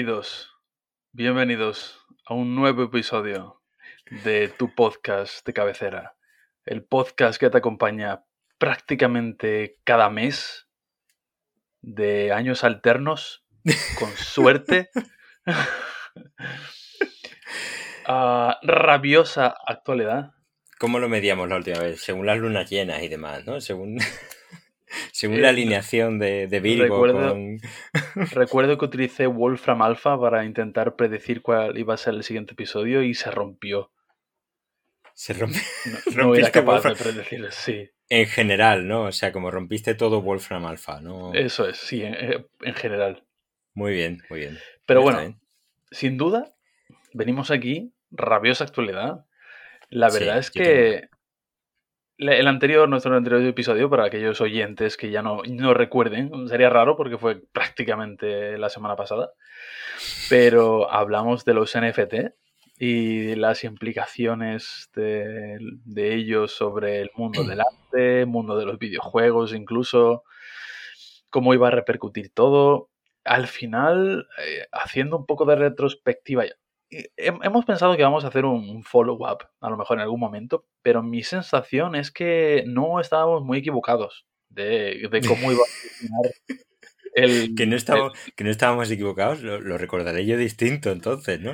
Bienvenidos a un nuevo episodio de tu podcast de cabecera. El podcast que te acompaña prácticamente cada mes de años alternos, con suerte. Rabiosa actualidad. ¿Cómo lo medíamos la última vez? Según las lunas llenas y demás, ¿no? Según la alineación de Virgo Recuerdo que utilicé Wolfram Alpha para intentar predecir cuál iba a ser el siguiente episodio y se rompió. Se rompió. No era capaz de predecirlo, sí. En general, ¿no? O sea, como rompiste todo Wolfram Alpha, ¿no? Eso es, sí, en general. Muy bien, muy bien. Pero bueno, sin duda, venimos aquí, rabiosa actualidad. La verdad es que nuestro anterior episodio, para aquellos oyentes que ya no recuerden, sería raro porque fue prácticamente la semana pasada, pero hablamos de los NFT y las implicaciones de ellos sobre el mundo del arte, mundo de los videojuegos incluso, cómo iba a repercutir todo. Al final, haciendo un poco de retrospectiva, hemos pensado que vamos a hacer un follow-up, a lo mejor en algún momento, pero mi sensación es que no estábamos muy equivocados de cómo iba a funcionar el... que no estábamos equivocados, lo recordaré yo distinto entonces, ¿no?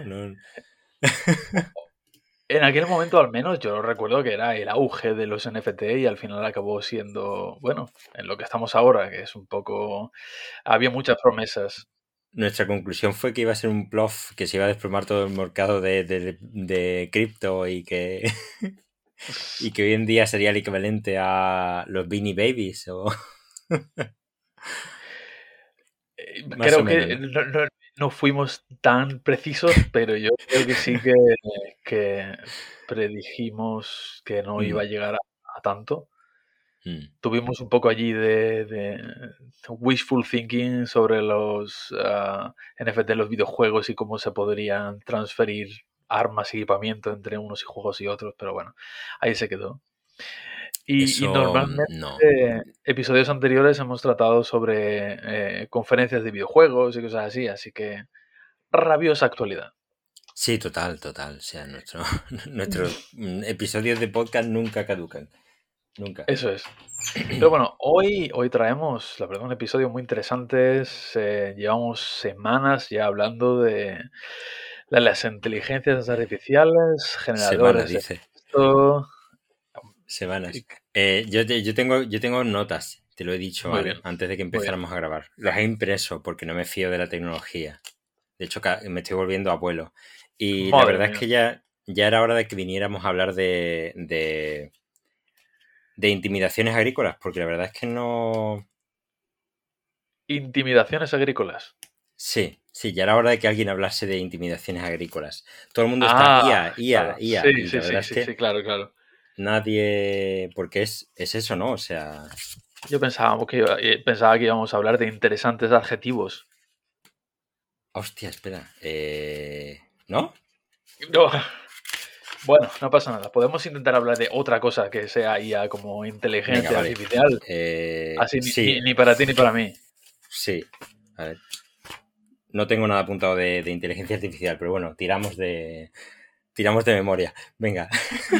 En aquel momento, al menos, yo recuerdo que era el auge de los NFT y al final acabó siendo, bueno, en lo que estamos ahora, que es un poco... Había muchas promesas. Nuestra conclusión fue que iba a ser un bluff, que se iba a desplomar todo el mercado de cripto y que y que hoy en día sería el equivalente a los Beanie Babies o... Creo que no fuimos tan precisos, pero yo creo que sí que predijimos que no iba a llegar a tanto. Tuvimos un poco allí de wishful thinking sobre los NFT, los videojuegos y cómo se podrían transferir armas y equipamiento entre unos juegos y otros, pero bueno, ahí se quedó. Y normalmente no. episodios anteriores hemos tratado sobre conferencias de videojuegos y cosas así que rabiosa actualidad. Sí, total. O sea, nuestros episodios de podcast nunca caducan. Nunca. Eso es. Pero bueno, hoy traemos, la verdad, un episodio muy interesante. Llevamos semanas ya hablando de las inteligencias artificiales, generadores de texto. Semanas. Yo tengo notas, te lo he dicho, Muy ¿vale? bien. Antes de que empezáramos a grabar. Las he impreso porque no me fío de la tecnología. De hecho, me estoy volviendo abuelo. Y la verdad es que ya era hora de que viniéramos a hablar de intimidaciones agrícolas, porque la verdad es que no... Intimidaciones agrícolas. Sí, ya era hora de que alguien hablase de intimidaciones agrícolas. Todo el mundo está IA. Sí, claro. Nadie... Porque es eso, ¿no? O sea... Yo pensaba que íbamos a hablar de interesantes adjetivos. Hostia, espera. ¿No? No. Bueno, no pasa nada. Podemos intentar hablar de otra cosa que sea IA como inteligencia artificial. Así sí. ni para ti ni para mí. Sí. A ver. No tengo nada apuntado de inteligencia artificial, pero bueno, tiramos de memoria. Venga.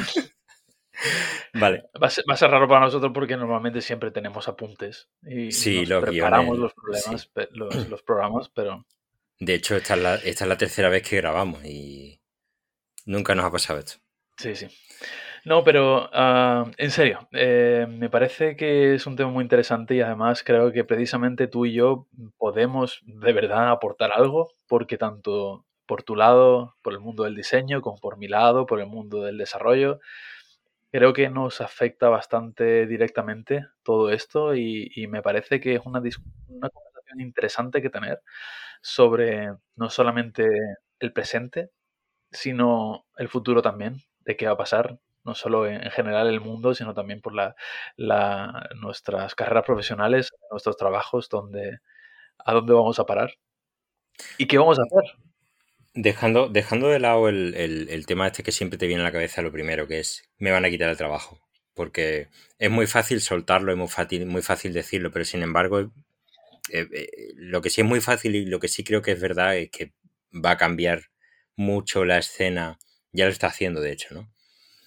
Vale. Va a ser raro para nosotros porque normalmente siempre tenemos apuntes y nos preparamos los problemas, los programas, pero... De hecho, esta es la tercera vez que grabamos y nunca nos ha pasado esto. Sí. No, pero en serio, me parece que es un tema muy interesante y además creo que precisamente tú y yo podemos de verdad aportar algo porque tanto por tu lado, por el mundo del diseño, como por mi lado, por el mundo del desarrollo, creo que nos afecta bastante directamente todo esto y me parece que es una conversación interesante que tener sobre no solamente el presente, sino el futuro también, de qué va a pasar, no solo en general el mundo, sino también por nuestras carreras profesionales, nuestros trabajos, a dónde vamos a parar y qué vamos a hacer. Dejando de lado el tema este que siempre te viene a la cabeza lo primero, que es me van a quitar el trabajo. Porque es muy fácil soltarlo, es muy fácil decirlo, pero sin embargo Lo que sí es muy fácil y lo que sí creo que es verdad es que va a cambiar mucho la escena, ya lo está haciendo de hecho, ¿no?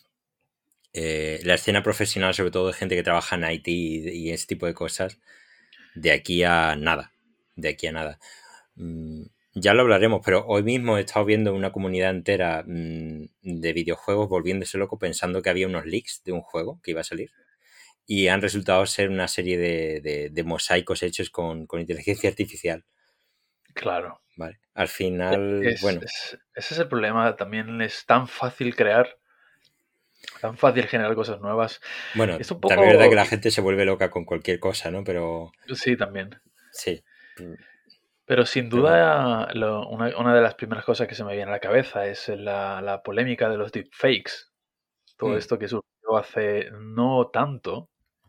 La escena profesional, sobre todo de gente que trabaja en IT y ese tipo de cosas, de aquí a nada, de aquí a nada. Ya lo hablaremos, pero hoy mismo he estado viendo una comunidad entera de videojuegos volviéndose loco pensando que había unos leaks de un juego que iba a salir y han resultado ser una serie de mosaicos hechos con inteligencia artificial. Claro. Vale. Al final, bueno. Ese es el problema. También es tan fácil crear, tan fácil generar cosas nuevas. Bueno, Es un también es verdad que poco... la gente se vuelve loca con cualquier cosa, ¿no? Pero Sí, también. sí. Pero sin Pero bueno. duda, una de las primeras cosas que se me viene a la cabeza es la polémica de los deepfakes. Todo Mm, esto que surgió hace no tanto,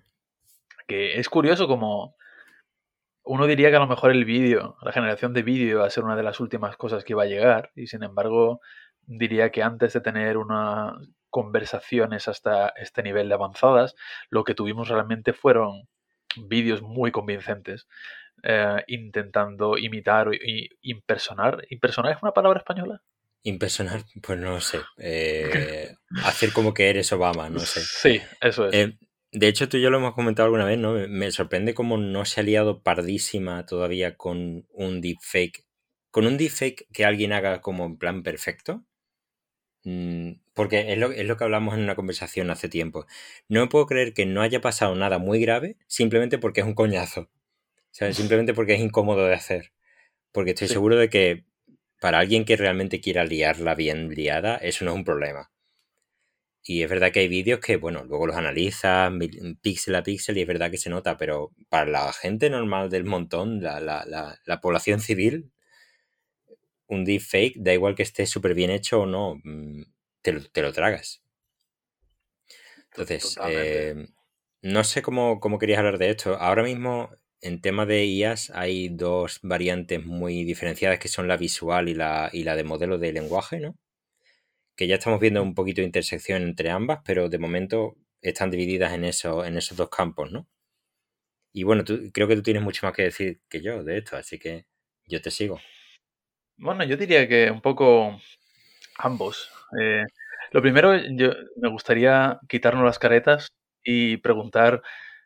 que es curioso como uno diría que a lo mejor el vídeo, la generación de vídeo iba a ser una de las últimas cosas que iba a llegar y sin embargo diría que antes de tener unas conversaciones hasta este nivel de avanzadas, lo que tuvimos realmente fueron vídeos muy convincentes intentando imitar y impersonar. ¿Impersonar es una palabra española? impersonal, pues no lo sé. Hacer como que eres Obama, no sé. Sí, eso es. De hecho, tú y yo lo hemos comentado alguna vez, ¿no? Me sorprende cómo no se ha liado pardísima todavía con un deepfake. Con un deepfake que alguien haga como en plan perfecto. Porque es lo que hablamos en una conversación hace tiempo. No me puedo creer que no haya pasado nada muy grave simplemente porque es un coñazo. O sea, simplemente porque es incómodo de hacer. Porque estoy Sí, seguro de que para alguien que realmente quiera liarla bien liada, eso no es un problema. Y es verdad que hay vídeos que, bueno, luego los analizas píxel a píxel y es verdad que se nota, pero para la gente normal del montón, la población civil, un deepfake, da igual que esté súper bien hecho o no, te lo tragas. Entonces, totalmente. no sé cómo querías hablar de esto. Ahora mismo, en tema de IAS, hay dos variantes muy diferenciadas que son la visual y la de modelo de lenguaje, ¿no? Que ya estamos viendo un poquito de intersección entre ambas, pero de momento están divididas en esos dos campos, ¿no? Y bueno, creo que tú tienes mucho más que decir que yo de esto, así que yo te sigo. Bueno, yo diría que un poco ambos. Eh, lo primero, me gustaría quitarnos las caretas y preguntar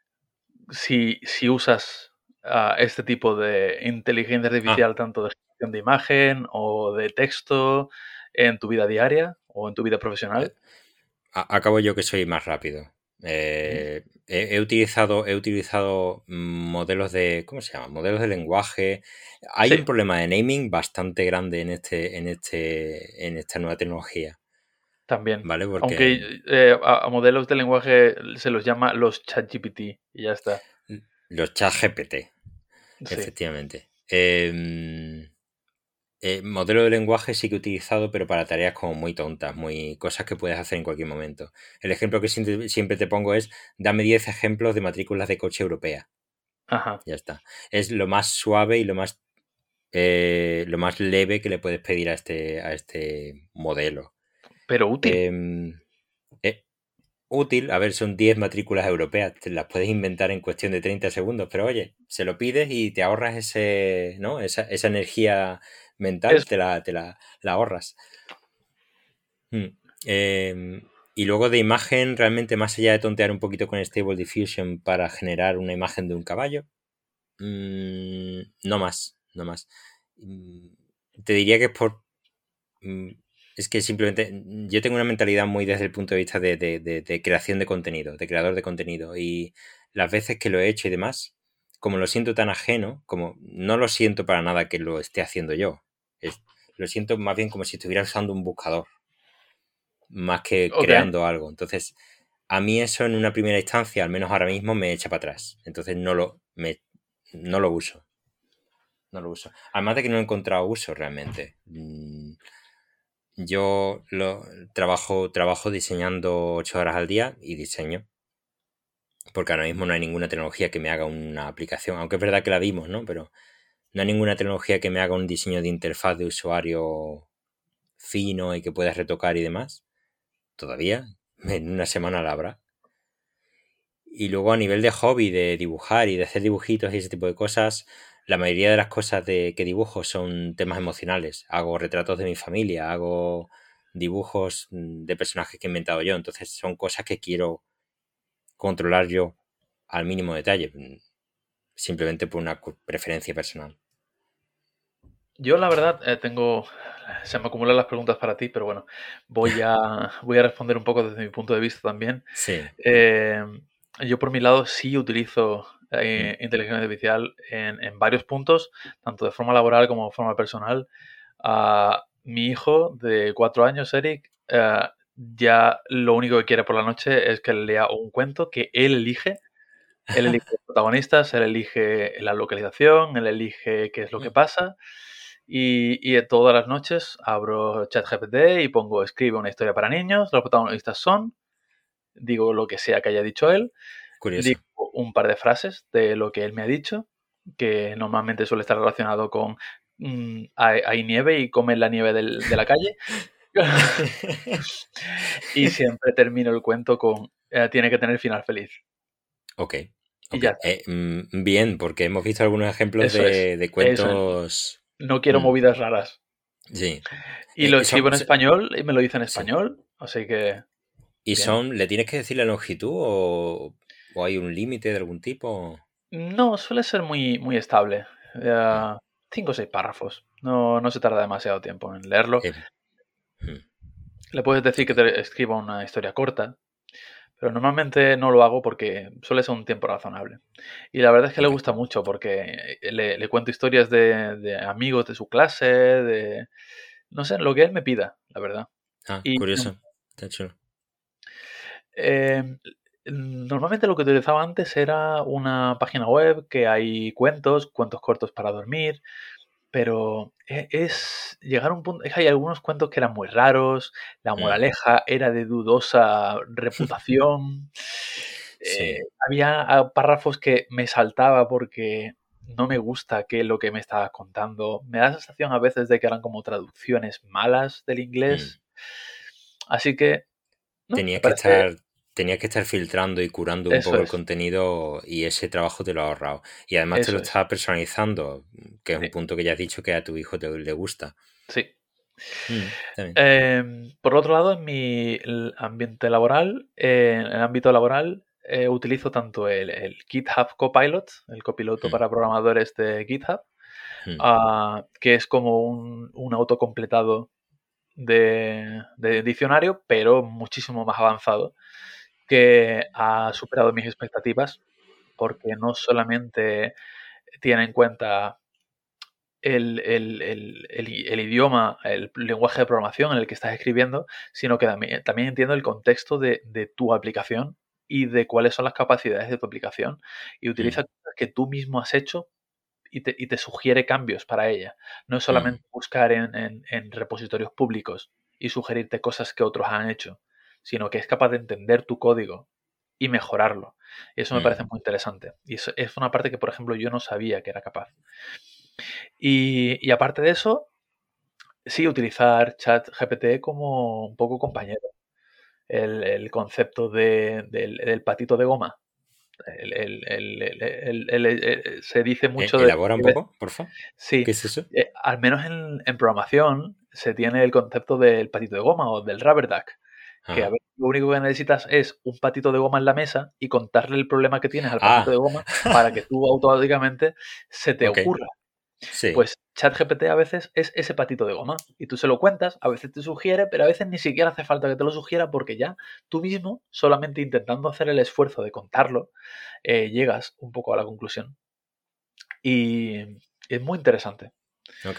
si usas este tipo de inteligencia Ah, artificial, tanto de generación de imagen o de texto, en tu vida diaria o en tu vida eh, profesional. acabo yo que soy más rápido. Ujú. He utilizado modelos de, ¿cómo se llama? Modelos de lenguaje. Hay Sí, un problema de naming bastante grande en esta nueva tecnología, también. ¿vale? Porque Aunque a modelos de lenguaje se los llama los ChatGPT y ya está. los chat GPT, Sí. efectivamente. Modelo de lenguaje sí que he utilizado, pero para tareas como muy tontas, muy cosas que puedes hacer en cualquier momento. El ejemplo que siempre te pongo es, dame 10 ejemplos de matrículas de coche europea. Ajá. Ya está. Es lo más suave y lo más leve que le puedes pedir a este modelo. Pero útil. Em, eh, Útil, a ver, son 10 matrículas europeas, te las puedes inventar en cuestión de 30 segundos, pero oye, se lo pides y te ahorras ¿no? esa energía mental, Es, la ahorras. Mm. Y luego de imagen, realmente más allá de tontear un poquito con Stable Diffusion para generar una imagen de un caballo, no más, no más. Mm, Te diría que es mm, es que simplemente yo tengo una mentalidad muy desde el punto de vista de creación de contenido, de creador de contenido. Y las veces que lo he hecho y demás, como lo siento tan ajeno, como no lo siento para nada que lo esté haciendo yo. Lo siento más bien como si estuviera usando un buscador, más que ok. creando algo. Entonces, a mí eso en una primera instancia, al menos ahora mismo, me echa para atrás. Entonces no lo uso. No lo uso. Además de que no he encontrado uso realmente. Yo trabajo diseñando 8 horas al día y diseño, porque ahora mismo no hay ninguna tecnología que me haga una aplicación, aunque es verdad que la vimos, ¿no? Pero no hay ninguna tecnología que me haga un diseño de interfaz de usuario fino y que puedas retocar y demás. Todavía, en una semana la habrá. Y luego a nivel de hobby, de dibujar y de hacer dibujitos y ese tipo de cosas, la mayoría de las cosas que dibujo son temas emocionales. Hago retratos de mi familia, hago dibujos de personajes que he inventado yo. Entonces son cosas que quiero controlar yo al mínimo detalle, simplemente por una preferencia personal. Yo, la verdad, se me acumulan las preguntas para ti, pero bueno, voy a responder un poco desde mi punto de vista también. Sí. Eh, yo, por mi lado, sí utilizo Mm. inteligencia artificial en varios puntos, tanto de forma laboral como de forma personal. Mi hijo de 4 años, Eric, ya lo único que quiere por la noche es que le lea un cuento que él elige. Él elige los protagonistas, él elige la localización, él elige qué es lo que pasa. Y todas las noches abro ChatGPT y pongo escribe una historia para niños. Los protagonistas son, digo lo que sea que haya dicho él, digo Curioso. un par de frases de lo que él me ha dicho, que normalmente suele estar relacionado con hay nieve y comen la nieve de la calle. Y siempre termino el cuento con tiene que tener final feliz. Ok, Y ok. ya está. Bien, porque hemos visto algunos ejemplos Eso es. de Eso. cuentos. No quiero mm, movidas raras. sí. Y lo escribo Son, en español y me lo dice en sí. español. Así que, ¿Y bien. le tienes que decir la longitud o hay un límite de algún tipo? No, suele ser muy, muy estable. Mm, 5 o 6 párrafos. No se tarda demasiado tiempo en leerlo. eh, mm, Le puedes decir ok. que te escriba una historia corta, pero normalmente no lo hago porque suele ser un tiempo razonable. Y la verdad es que le Ok. gusta mucho porque le cuento historias de amigos de su clase, no sé, lo que él me pida, la verdad. Ah, Y curioso. Está chulo. eh, normalmente lo que utilizaba antes era una página web que hay cuentos cortos para dormir, pero es llegar a un punto, es que hay algunos cuentos que eran muy raros, la Mm, moraleja era de dudosa reputación, sí. había párrafos que me saltaba porque no me gusta que lo que me estabas contando. Me da la sensación a veces de que eran como traducciones malas del Mm. inglés. Así que, no, me Tenías que parece, estar, tenías que estar filtrando y curando un eso poco el es, contenido y ese trabajo te lo ha ahorrado. Y además te lo eso es. estás personalizando, que es un Sí, punto que ya has dicho que a tu hijo le gusta. sí. Está bien. Por otro lado, en mi ambiente laboral, en el ámbito laboral, utilizo tanto el GitHub Copilot, el copiloto Mm, para programadores de GitHub, mm, que es como un autocompletado de diccionario, pero muchísimo más avanzado, que ha superado mis expectativas, porque no solamente tiene en cuenta el idioma, el lenguaje de programación en el que estás escribiendo, sino que también entiendo el contexto de tu aplicación y de cuáles son las capacidades de tu aplicación. Y mm, utiliza cosas que tú mismo has hecho y te sugiere cambios para ella. No es mm, solamente buscar en repositorios públicos y sugerirte cosas que otros han hecho, sino que es capaz de entender tu código y mejorarlo. Y eso me mm, parece muy interesante. Y eso es una parte que, por ejemplo, yo no sabía que era capaz. Y aparte de eso, sí, utilizar ChatGPT como un poco compañero. El concepto del patito de goma. Se dice mucho de... Elabora un poco, por favor. Sí, ¿Qué es eso? al menos en programación se tiene el concepto del patito de goma o del rubber duck, que a Ajá. veces lo único que necesitas es un patito de goma en la mesa y contarle el problema que tienes al patito de Ah, goma para que tú automáticamente se te ok. ocurra. Sí. Pues ChatGPT a veces es ese patito de goma y tú se lo cuentas, a veces te sugiere, pero a veces ni siquiera hace falta que te lo sugiera porque ya tú mismo, solamente intentando hacer el esfuerzo de contarlo, llegas un poco a la conclusión. Y es muy interesante. Ok.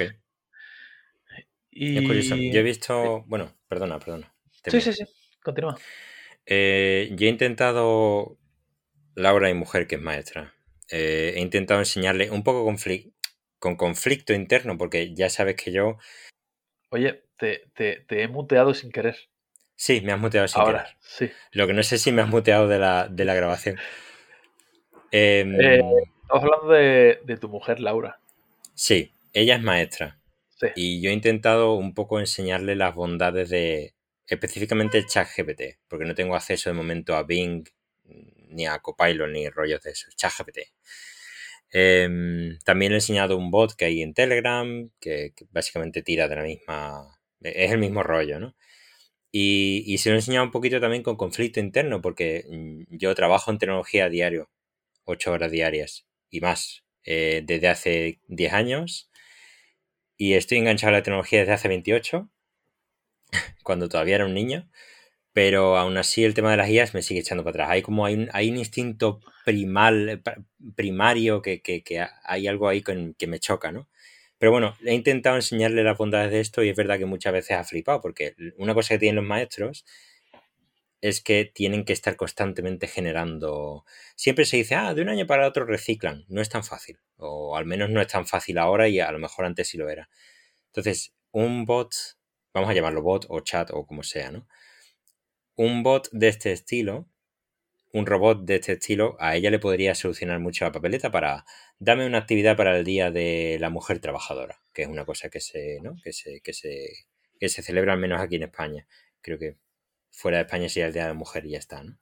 Es curioso. Y... Yo he Sí, visto. Bueno, perdona. sí, sí, Termina. sí, continúa. Yo he intentado. Laura, mi mujer, que es maestra. He intentado enseñarle un poco con conflicto interno, porque ya sabes que yo. Oye, te he muteado sin querer. Sí, me has muteado sin Ahora, querer. sí. Lo que no sé si me has muteado de la grabación. Eh, Em, Estamos hablando de tu mujer, Laura. sí, ella es maestra. Sí, Y yo he intentado un poco enseñarle las bondades de específicamente el ChatGPT, porque no tengo acceso de momento a Bing, ni a Copilot, ni rollos de eso. ChatGPT. También le he enseñado un bot que hay en Telegram, que básicamente tira de la misma... Es el mismo rollo, ¿no? Y se lo he enseñado un poquito también con conflicto interno, porque yo trabajo en tecnología a diario, 8 horas diarias y más, desde hace 10 años, y estoy enganchado a la tecnología desde hace 28, cuando todavía era un niño, pero aún así el tema de las IAs me sigue echando para atrás. Hay un instinto primario que hay algo ahí que me choca, ¿no? Pero bueno, he intentado enseñarle las bondades de esto y es verdad que muchas veces ha flipado, porque una cosa que tienen los maestros es que tienen que estar constantemente generando. Siempre se dice, de un año para otro reciclan. No es tan fácil, o al menos no es tan fácil ahora y a lo mejor antes sí lo era. Entonces, un bot, vamos a llamarlo bot o chat o como sea, ¿no? Un bot de este estilo, un robot de este estilo, a ella le podría solucionar mucho la papeleta para dame una actividad para el Día de la Mujer Trabajadora, que es una cosa que se, ¿no? que se celebra al menos aquí en España. Creo que fuera de España sería el Día de la Mujer y ya está, ¿no?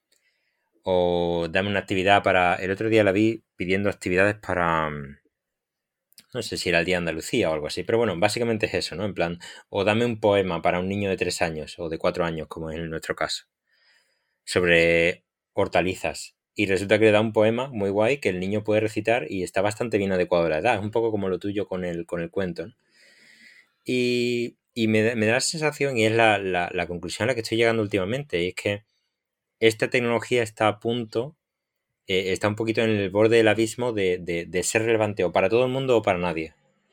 O dame una actividad para... El otro día la vi pidiendo actividades para... No sé si era el Día de Andalucía o algo así, pero bueno, básicamente es eso, ¿no? En plan, o dame un poema para un niño de 3 años o de 4 años, como es en nuestro caso, sobre hortalizas. Y resulta que le da un poema muy guay que el niño puede recitar y está bastante bien adecuado a la edad. Es un poco como lo tuyo con el cuento, ¿no? Y me da la sensación, y es la conclusión a la que estoy llegando últimamente, y es que esta tecnología está a punto, está un poquito en el borde del abismo de ser relevante o para todo el mundo o para nadie.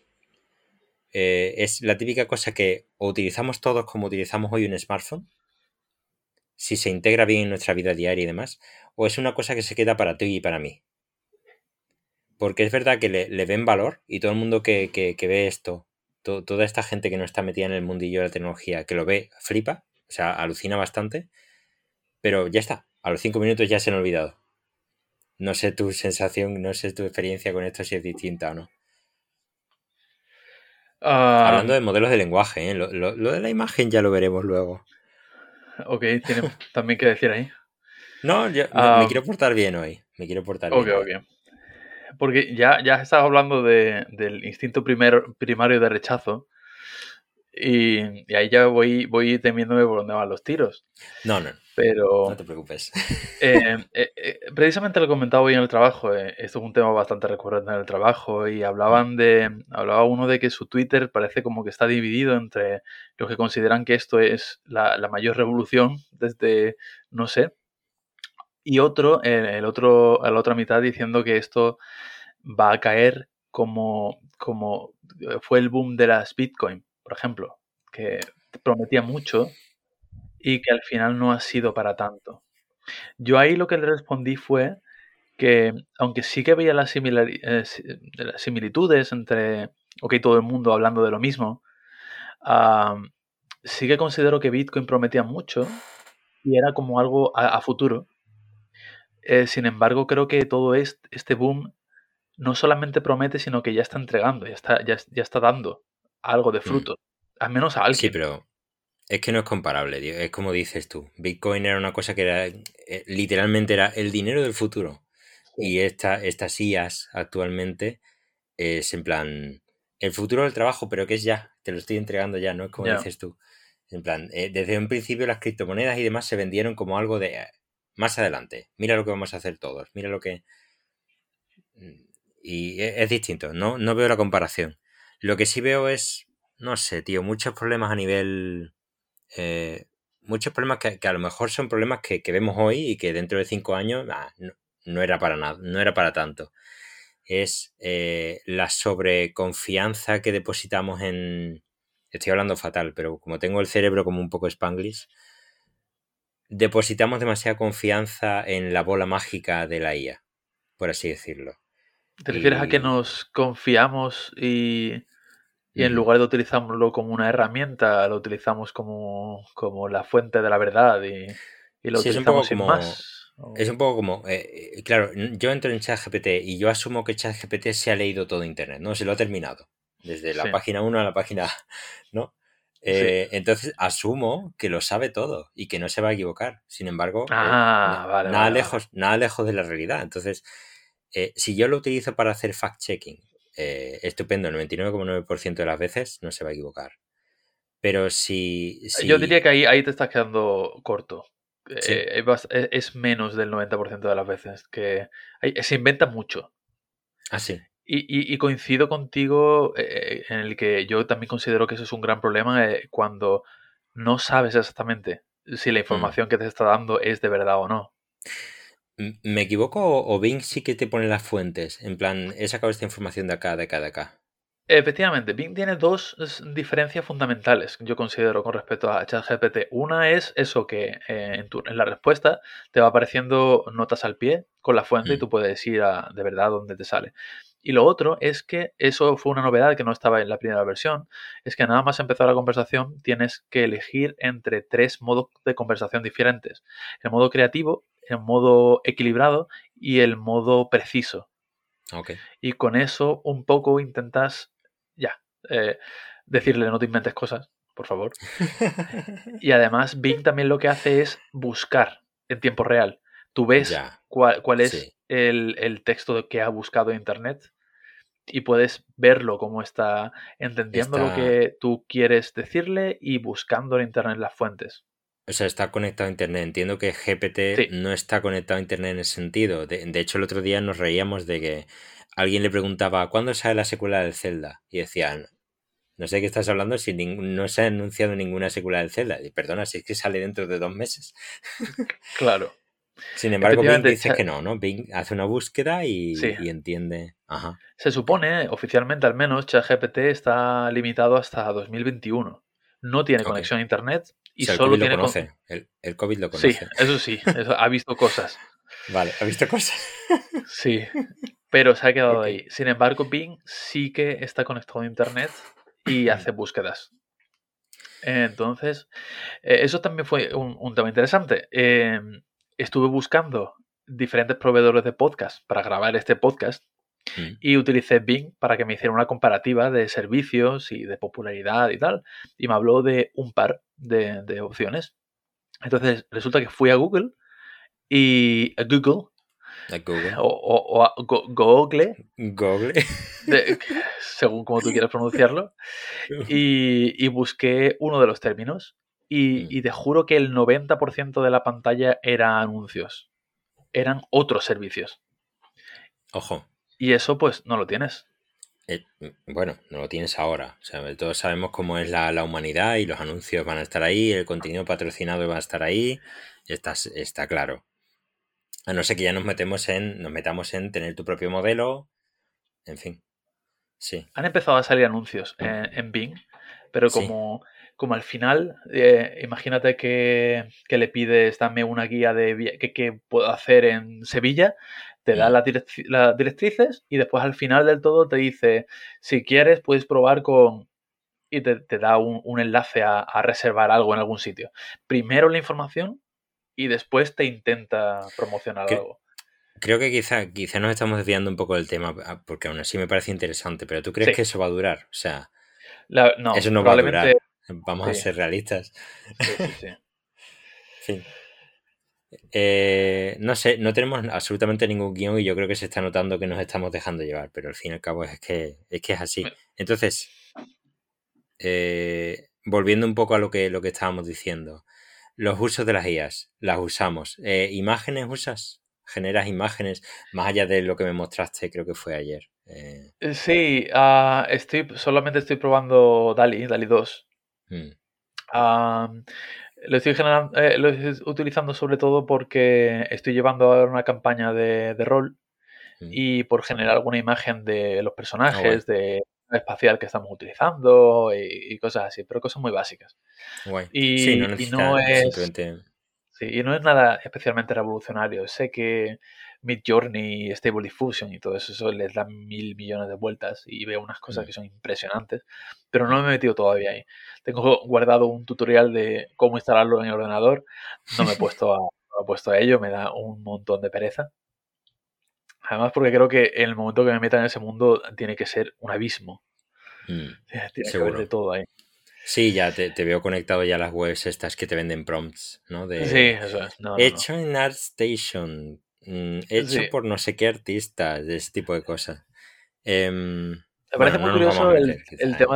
Es la típica cosa que o utilizamos todos como utilizamos hoy un smartphone, si se integra bien en nuestra vida diaria y demás, o es una cosa que se queda para ti y para mí. Porque es verdad que le ven valor y todo el mundo que ve esto, toda esta gente que no está metida en el mundillo de la tecnología, que lo ve, flipa, o sea, alucina bastante, pero ya está, a los 5 minutos ya se han olvidado. No sé tu sensación, no sé tu experiencia con esto, si es distinta o no. Hablando de modelos de lenguaje, ¿eh? Lo de la imagen ya lo veremos luego. Ok, tiene también que decir ahí. No, yo me quiero portar bien hoy. Me quiero portar Ok, bien hoy. ok. Porque ya estás hablando del instinto primario de rechazo y ahí ya voy temiéndome por dónde van los tiros. No, no, no Pero te preocupes. precisamente lo comentaba hoy en el trabajo. Esto es un tema bastante recurrente en el trabajo y hablaba uno de que su Twitter parece como que está dividido entre los que consideran que esto es la mayor revolución desde, no sé, y a la otra mitad diciendo que esto va a caer como fue el boom de las Bitcoin, por ejemplo, que prometía mucho y que al final no ha sido para tanto. Yo ahí lo que le respondí fue que, aunque sí que veía las similitudes entre, ok, todo el mundo hablando de lo mismo, sí que considero que Bitcoin prometía mucho y era como algo a futuro. Sin embargo, creo que todo este boom no solamente promete, sino que ya está entregando, ya está dando algo de fruto, al menos a Sí, alguien. pero es que no es comparable, tío. Es como dices tú. Bitcoin era una cosa que era, literalmente era el dinero del futuro. Sí. Y estas IAs actualmente es en plan, el futuro del trabajo, pero que es ya, te lo estoy entregando ya, no es como Ya. dices tú. En plan, desde un principio las criptomonedas y demás se vendieron como algo de más adelante. Mira lo que vamos a hacer todos, mira lo que... Y es distinto, no veo la comparación. Lo que sí veo es, no sé, tío, muchos problemas a nivel... muchos problemas que a lo mejor son problemas que vemos hoy y que dentro de 5 años no era para nada, no era para tanto. Es la sobreconfianza que depositamos en... Estoy hablando fatal, pero como tengo el cerebro como un poco spanglish, depositamos demasiada confianza en la bola mágica de la IA, por así decirlo. ¿Te refieres a que Y... nos confiamos y en Ujú. lugar de utilizarlo como una herramienta, lo utilizamos como la fuente de la verdad y lo Sí, es un poco utilizamos sin como... más? Es un poco como... claro, yo entro en ChatGPT y yo asumo que ChatGPT se ha leído todo Internet, ¿no? Se lo ha terminado. Desde la Sí, página 1 a la página... ¿no? sí. Entonces asumo que lo sabe todo y que no se va a equivocar. Sin embargo, Ah, vale, vale, vale. nada lejos de la realidad. Entonces, Si yo lo utilizo para hacer fact-checking, estupendo, el 99,9% de las veces no se va a equivocar. Pero Yo diría si que ahí te estás quedando corto. sí, Es menos del 90% de las veces que se inventa mucho. así. Y coincido contigo en el que yo también considero que eso es un gran problema cuando no sabes exactamente si la Mm. información que te está dando es de verdad o no. ¿Me equivoco o Bing sí que te pone las fuentes? En plan, he sacado esta información de acá, de acá, de acá. Efectivamente, Bing tiene dos diferencias fundamentales, yo considero, con respecto a ChatGPT. Una es eso que en la respuesta te va apareciendo notas al pie con la fuente y Mm. tú puedes ir a de verdad donde te sale. Y lo otro es que eso fue una novedad que no estaba en la primera versión, es que nada más empezar la conversación tienes que elegir entre tres modos de conversación diferentes. El modo creativo, el modo equilibrado y el modo preciso. Ok. Y con eso un poco intentas, ya, decirle no te inventes cosas, por favor. Y además Bing también lo que hace es buscar en tiempo real. Tú ves Ya, cuál es sí. el texto que ha buscado en Internet y puedes verlo cómo está entendiendo lo Está, que tú quieres decirle y buscando en Internet las fuentes. o sea, está conectado a Internet. Entiendo que GPT Sí, no está conectado a Internet en ese sentido. De hecho, el otro día nos reíamos de que alguien le preguntaba ¿cuándo sale la secuela del Zelda? Y decían, no sé de qué estás hablando si no se ha anunciado ninguna secuela del Zelda. Y perdona, si es que sale dentro de 2 meses. claro. Sin embargo, Bing Efectivamente, dice que no, ¿no? Bing hace una búsqueda sí. y entiende. Ajá, Se ok. supone, oficialmente al menos, ChatGPT está limitado hasta 2021. No tiene Ok. O conexión a Internet y sea, el solo COVID lo tiene... conoce. El COVID lo Sí, conoce. sí, ha visto cosas. Vale, ¿ha visto cosas? Sí, pero se ha quedado Ok. ahí. Sin embargo, Bing sí que está conectado a Internet y hace búsquedas. Entonces, eso también fue un tema interesante. Estuve buscando diferentes proveedores de podcast para grabar este podcast Mm. y utilicé Bing para que me hiciera una comparativa de servicios y de popularidad y tal. Y me habló de un par de opciones. Entonces resulta que fui a Google y a Google A Google. o a Google, Google. de- según como tú quieras pronunciarlo, y busqué uno de los términos. Mm. Y te juro que el 90% de la pantalla era anuncios. Eran otros servicios. Ojo. Y eso pues no lo tienes. Bueno, no lo tienes ahora. O sea, todos sabemos cómo es la humanidad y los anuncios van a estar ahí, el contenido patrocinado va a estar ahí. Está claro. A no ser que ya nos metamos en tener tu propio modelo. En fin. Sí. Han empezado a salir anuncios en Bing, pero Sí. como al final, imagínate que le pides, dame una guía de qué puedo hacer en Sevilla, te da Mm. las directrices y después al final del todo te dice, si quieres puedes probar con... y te da un enlace a reservar algo en algún sitio. Primero la información y después te intenta promocionar Cre- algo. Creo que quizá nos estamos desviando un poco del tema, porque aún así me parece interesante, pero ¿tú crees Sí, que eso va a durar? O sea, no, eso no va a probablemente durar. Vamos a sí, ser realistas. sí, sí, sí. En fin. No sé, no tenemos absolutamente ningún guión y yo creo que se está notando que nos estamos dejando llevar, pero al fin y al cabo es que es así. Entonces, volviendo un poco a lo que estábamos diciendo, los usos de las IAs, las usamos. ¿Imágenes usas? ¿Generas imágenes? Más allá de lo que me mostraste, creo que fue ayer. Sí, solamente estoy probando DALI 2. Mm, Ah, lo estoy utilizando sobre todo porque estoy llevando ahora una campaña de rol mm. y por generar alguna imagen de los Ah, guay, personajes, de la espacial que estamos utilizando y cosas así, pero cosas muy básicas. guay. Sí, no Y no necesita es simplemente. Sí, y no es nada especialmente revolucionario. Sé que Midjourney, Stable Diffusion y todo eso les da 1.000 millones de vueltas y veo unas cosas Mm, que son impresionantes, pero no mm. me he metido todavía ahí. Tengo guardado un tutorial de cómo instalarlo en el ordenador. No me he puesto a ello, me da un montón de pereza. Además, porque creo que en el momento que me meta en ese mundo tiene que ser un abismo. Mm, Tiene que haber de seguro. todo ahí. Sí, ya te veo conectado ya a las webs estas que te venden prompts, ¿no? Sí, De eso es. No, no, no. hecho en ArtStation. hecho Sí. por no sé qué artistas, de ese tipo de cosas. Me Bueno, parece muy no nos vamos a curioso meter, el quizás, tema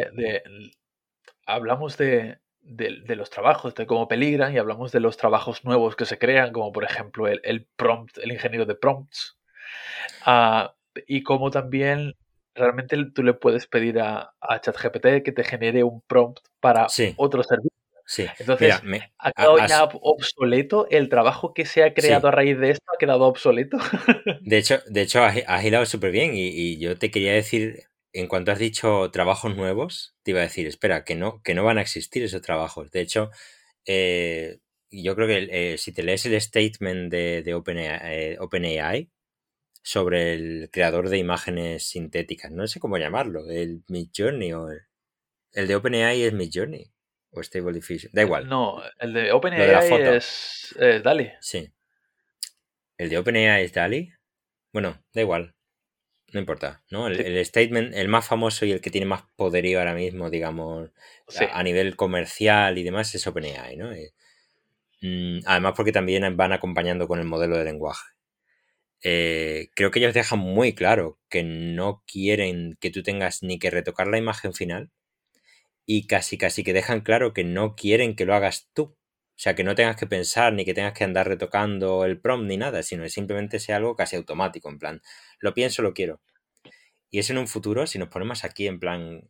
hablamos de los trabajos, de cómo peligran, y hablamos de los trabajos nuevos que se crean, como por ejemplo el prompt, el ingeniero de prompts, ah, y cómo también realmente tú le puedes pedir a ChatGPT que te genere un prompt para Sí, otro servicio. sí. Mira, Entonces, ¿ha quedado ya has, obsoleto el trabajo que se ha creado sí. a raíz de esto? ¿Ha quedado obsoleto? De hecho has hilado súper bien y yo te quería decir, en cuanto has dicho trabajos nuevos, te iba a decir, espera, que no van a existir esos trabajos. De hecho, eh, yo creo que si te lees el statement de OpenAI sobre el creador de imágenes sintéticas, no sé cómo llamarlo, el Midjourney o el de OpenAI es Midjourney o Stable Diffusion, da igual, No, el de lo de la OpenAI foto, es DALL-E. sí. El de OpenAI es DALL-E, bueno, da igual, no importa, ¿no? El, Sí, el statement, el más famoso y el que tiene más poderío ahora mismo, digamos, sí, a nivel comercial y demás, es OpenAI, ¿no? Además porque también van acompañando con el modelo de lenguaje. Creo que ellos dejan muy claro que no quieren que tú tengas ni que retocar la imagen final y casi casi que dejan claro que no quieren que lo hagas tú. O sea, que no tengas que pensar ni que tengas que andar retocando el prompt ni nada, sino que simplemente sea algo casi automático, en plan, lo pienso, lo quiero. Y es en un futuro, si nos ponemos aquí en plan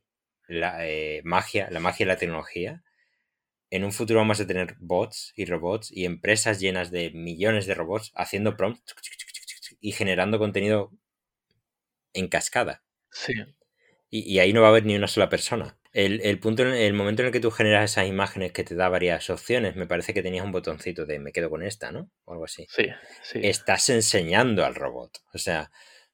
la magia de la tecnología, en un futuro vamos a tener bots y robots y empresas llenas de millones de robots haciendo prompts y generando contenido en cascada. sí. Y ahí no va a haber ni una sola persona. El momento en el que tú generas esas imágenes que te da varias opciones, me parece que tenías un botoncito de me quedo con esta, ¿no? O algo así. Sí, sí. Estás enseñando al robot. O sea,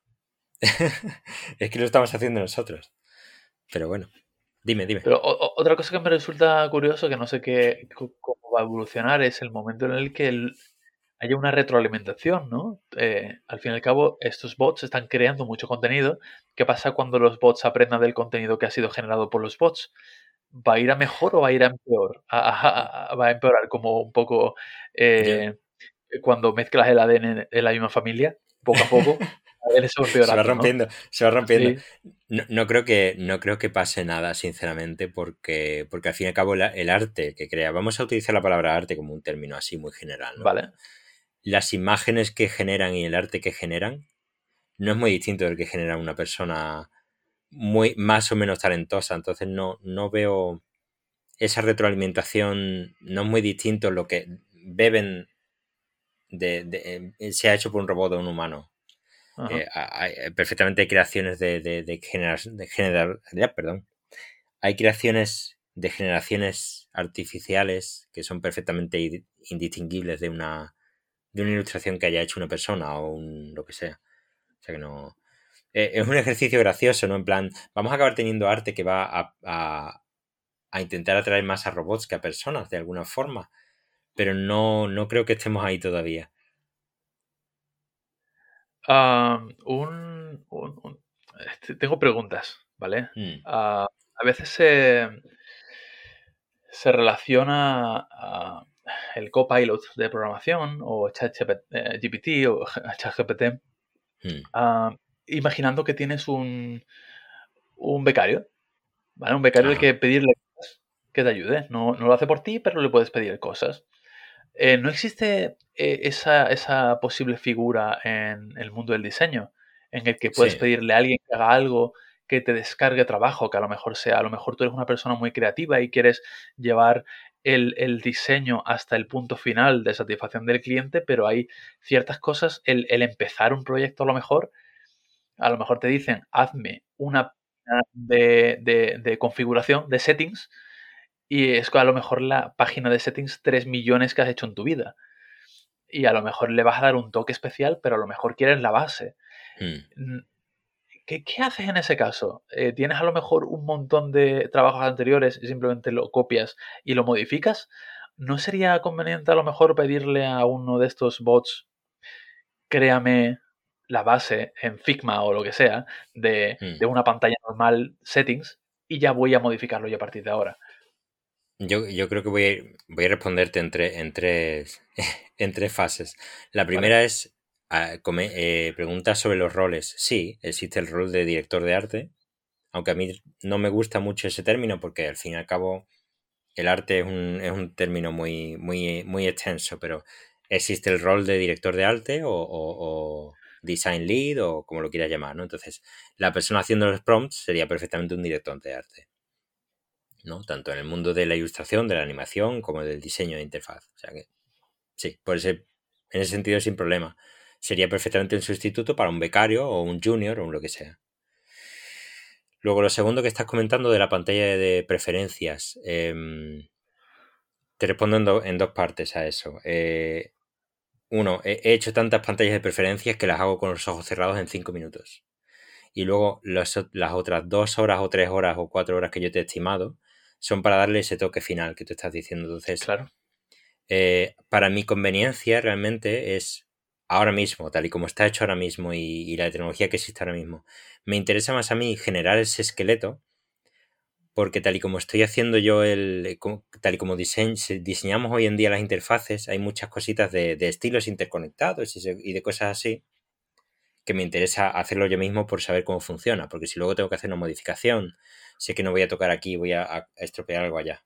es que lo estamos haciendo nosotros. Pero bueno, dime. Pero otra cosa que me resulta curioso, que no sé cómo va a evolucionar, es el momento en el que haya una retroalimentación, ¿no? Al fin y al cabo, estos bots están creando mucho contenido. ¿Qué pasa cuando los bots aprendan del contenido que ha sido generado por los bots? ¿Va a ir a mejor o va a ir a empeor? Va a empeorar como un poco Yo, eh, cuando mezclas el ADN de la misma familia, poco a poco, a ver eso se va empeorando, ¿no? rompiendo, se va rompiendo. Sí, No creo que pase nada, sinceramente, porque al fin y al cabo el arte que crea, vamos a utilizar la palabra arte como un término así muy general, ¿no? vale. Las imágenes que generan y el arte que generan no es muy distinto del que genera una persona muy más o menos talentosa. Entonces no veo esa retroalimentación, no es muy distinto lo que beben se ha hecho por un robot o un humano. Ajá. Perfectamente hay creaciones perdón. Hay creaciones de generaciones artificiales que son perfectamente indistinguibles de una ilustración que haya hecho una persona o lo que sea. O sea que no. Es un ejercicio gracioso, ¿no? En plan, vamos a acabar teniendo arte que va a intentar atraer más a robots que a personas, de alguna forma. Pero no creo que estemos ahí todavía. Tengo preguntas, ¿vale? Mm, A veces se relaciona el copilot de programación o GPT o ChatGPT, mm, ah, imaginando que tienes un becario, ¿vale? Un becario al ajá. que pedirle cosas que te ayude. No, no lo hace por ti, pero le puedes pedir cosas. ¿No existe esa posible figura en el mundo del diseño, en el que puedes Sí. pedirle a alguien que haga algo que te descargue trabajo, que a lo mejor tú eres una persona muy creativa y quieres llevar el diseño hasta el punto final de satisfacción del cliente, pero hay ciertas cosas, el empezar un proyecto a lo mejor te dicen, hazme una página de configuración, de settings, y es que a lo mejor la página de settings 3 millones que has hecho en tu vida. Y a lo mejor le vas a dar un toque especial, pero a lo mejor quieres la base. Mm. Mm, ¿Qué haces en ese caso? ¿Tienes a lo mejor un montón de trabajos anteriores y simplemente lo copias y lo modificas? ¿No sería conveniente a lo mejor pedirle a uno de estos bots, créame la base en Figma o lo que sea, Mm. de una pantalla normal settings y ya voy a modificarlo yo a partir de ahora? Yo creo que voy a responderte en tres fases. La ¿Vale? primera es Pregunta sobre los roles. Sí, existe el rol de director de arte, aunque a mí no me gusta mucho ese término porque al fin y al cabo el arte es un término muy extenso, pero existe el rol de director de arte o design lead o como lo quieras llamar, ¿no? Entonces, la persona haciendo los prompts sería perfectamente un director de arte, ¿no? Tanto en el mundo de la ilustración, de la animación, como del diseño de interfaz. O sea que, sí, en ese sentido sin problema. Sería perfectamente un sustituto para un becario o un junior o un lo que sea. Luego, lo segundo que estás comentando de la pantalla de preferencias. Te respondo en dos partes a eso. Uno, he hecho tantas pantallas de preferencias que las hago con los ojos cerrados en 5 minutos. Y luego las otras 2 horas o 3 horas o 4 horas que yo te he estimado son para darle ese toque final que tú estás diciendo. Entonces, Claro. para mi conveniencia realmente es ahora mismo, tal y como está hecho ahora mismo y la tecnología que existe ahora mismo. Me interesa más a mí generar ese esqueleto porque tal y como estoy haciendo yo tal y como diseñamos hoy en día las interfaces, hay muchas cositas de estilos interconectados y de cosas así que me interesa hacerlo yo mismo por saber cómo funciona, porque si luego tengo que hacer una modificación, sé que no voy a tocar aquí, voy a estropear algo allá.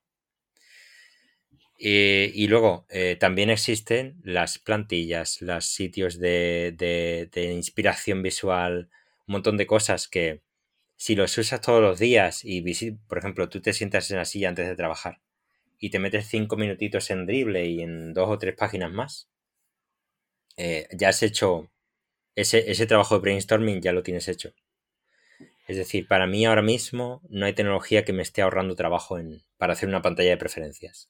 Y luego también existen las plantillas, los sitios de inspiración visual, un montón de cosas que si los usas todos los días y, por ejemplo, tú te sientas en la silla antes de trabajar y te metes 5 minutitos en Dribbble y en 2 o 3 páginas más, ya has hecho ese trabajo de brainstorming, ya lo tienes hecho. Es decir, para mí ahora mismo no hay tecnología que me esté ahorrando trabajo para hacer una pantalla de preferencias.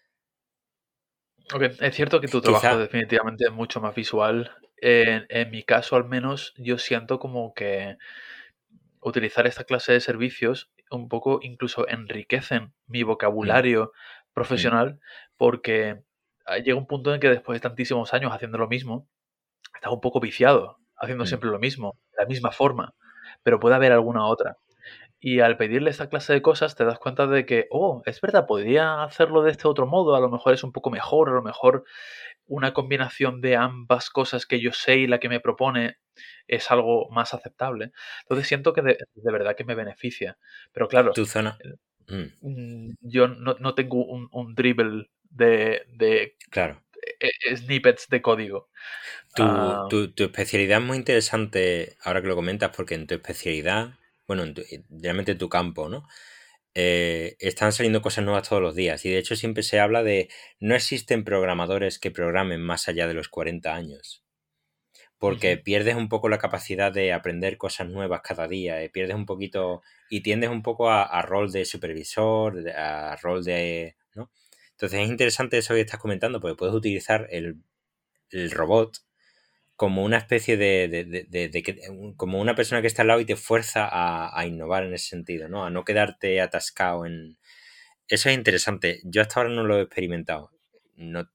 Ok, es cierto que tu trabajo Quizá. definitivamente es mucho más visual. En mi caso, al menos, yo siento como que utilizar esta clase de servicios un poco incluso enriquecen mi Mm, vocabulario mm, profesional porque llega un punto en que después de tantísimos años haciendo lo mismo, estás un poco viciado, haciendo mm. siempre lo mismo, de la misma forma, pero puede haber alguna otra. Y al pedirle esta clase de cosas te das cuenta de que, oh, es verdad, podría hacerlo de este otro modo, a lo mejor es un poco mejor, a lo mejor una combinación de ambas cosas que yo sé y la que me propone es algo más aceptable. Entonces siento que de verdad que me beneficia. Pero claro, Tu zona. Mm, yo no tengo un dribble de claro. snippets de código. Tu, Ah, tu, tu especialidad es muy interesante ahora que lo comentas, porque en tu especialidad, bueno, realmente en tu campo, ¿no? Están saliendo cosas nuevas todos los días y de hecho siempre se habla de no existen programadores que programen más allá de los 40 años, porque ujú. pierdes un poco la capacidad de aprender cosas nuevas cada día, pierdes un poquito y tiendes un poco a rol de supervisor, a rol de... ¿no? Entonces es interesante eso que estás comentando, porque puedes utilizar el robot como una especie como una persona que está al lado y te fuerza a innovar en ese sentido, ¿no? A no quedarte atascado en... Eso es interesante. Yo hasta ahora no lo he experimentado. No,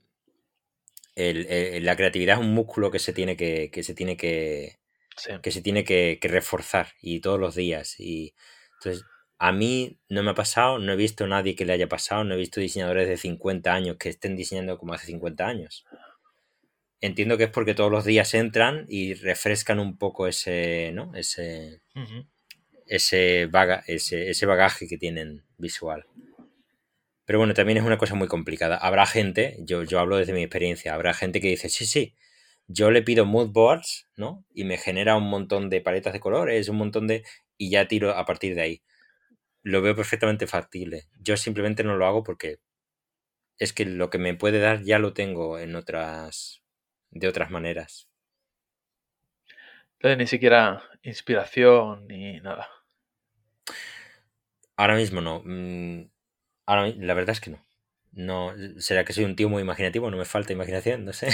la creatividad es un músculo que se tiene Sí. que se tiene que reforzar y todos los días. Y entonces, a mí no me ha pasado, no he visto a nadie que le haya pasado, no he visto diseñadores de 50 años que estén diseñando como hace 50 años. Entiendo que es porque todos los días entran y refrescan un poco ese, ¿no? Ujú. Ese bagaje que tienen visual. Pero bueno, también es una cosa muy complicada. Habrá gente, yo hablo desde mi experiencia, habrá gente que dice, sí, sí, yo le pido mood boards, ¿no? Y me genera un montón de paletas de colores, un montón de... y ya tiro a partir de ahí. Lo veo perfectamente factible. Yo simplemente no lo hago porque es que lo que me puede dar ya lo tengo de otras maneras. Entonces, ni siquiera inspiración ni nada. Ahora mismo no. La verdad es que no. No, será que soy un tío muy imaginativo, no me falta imaginación, no sé.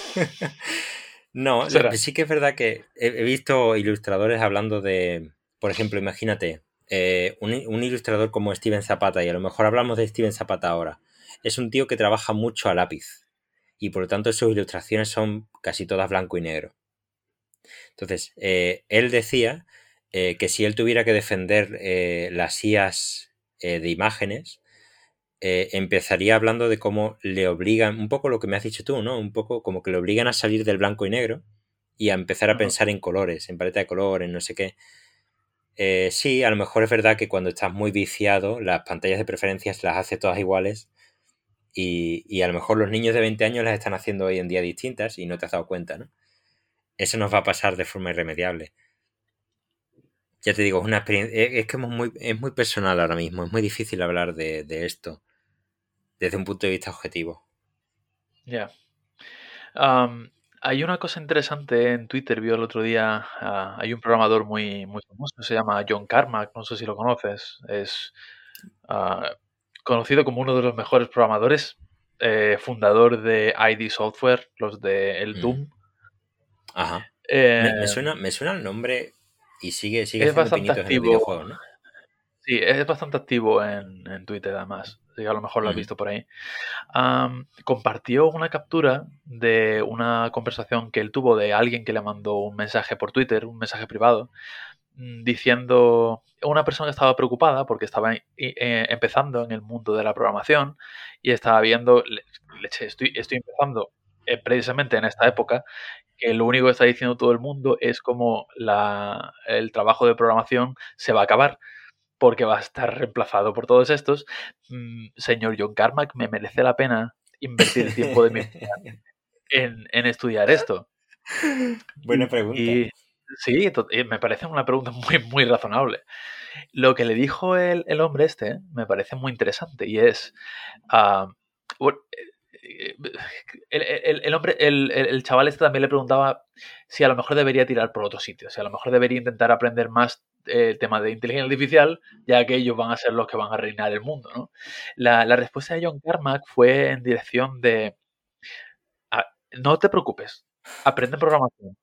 No, Será. sí que es verdad que he visto ilustradores hablando de, por ejemplo, imagínate, un ilustrador como Steven Zapata, y a lo mejor hablamos de Steven Zapata ahora, es un tío que trabaja mucho a lápiz y por lo tanto sus ilustraciones son casi todas blanco y negro. Entonces, él decía que si él tuviera que defender las IAs de imágenes, empezaría hablando de cómo le obligan, un poco lo que me has dicho tú, ¿no? Un poco como que le obligan a salir del blanco y negro y a empezar a Ajá. pensar en colores, en paleta de colores, no sé qué. Sí, a lo mejor es verdad que cuando estás muy viciado, las pantallas de preferencias las hace todas iguales y a lo mejor los niños de 20 años las están haciendo hoy en día distintas y no te has dado cuenta, ¿no? Eso nos va a pasar de forma irremediable. Ya te digo, es una experiencia, es que es muy personal ahora mismo, es muy difícil hablar de esto desde un punto de vista objetivo. Ya. Am, Hay una cosa interesante en Twitter, vio el otro día, hay un programador muy famoso, se llama John Carmack, no sé si lo conoces, es ah, conocido como uno de los mejores programadores, fundador de ID Software, los de el Mm. Doom. Ajá. Me Eh, suena, me suena el nombre y sigue es haciendo bastante pinitos en los activo, videojuegos, ¿no? sí, es bastante activo en Twitter además, así que a lo mejor lo has Mm. visto por ahí. Compartió una captura de una conversación que él tuvo de alguien que le mandó un mensaje por Twitter, un mensaje privado, diciendo una persona que estaba preocupada porque estaba empezando en el mundo de la programación y estaba viendo, leche, estoy empezando precisamente en esta época, que lo único que está diciendo todo el mundo es como el trabajo de programación se va a acabar porque va a estar reemplazado por todos estos. Señor John Carmack, ¿me merece la pena invertir el tiempo de mi vida en estudiar esto? Buena pregunta. Y sí, me parece una pregunta muy razonable. Lo que le dijo el hombre este me parece muy interesante y es, ah, bueno, el hombre, el chaval este también le preguntaba si a lo mejor debería tirar por otro sitio, si a lo mejor debería intentar aprender más el tema de inteligencia artificial, ya que ellos van a ser los que van a reinar el mundo, ¿no? La respuesta de John Carmack fue en dirección de, "Ah, no te preocupes, aprende programación.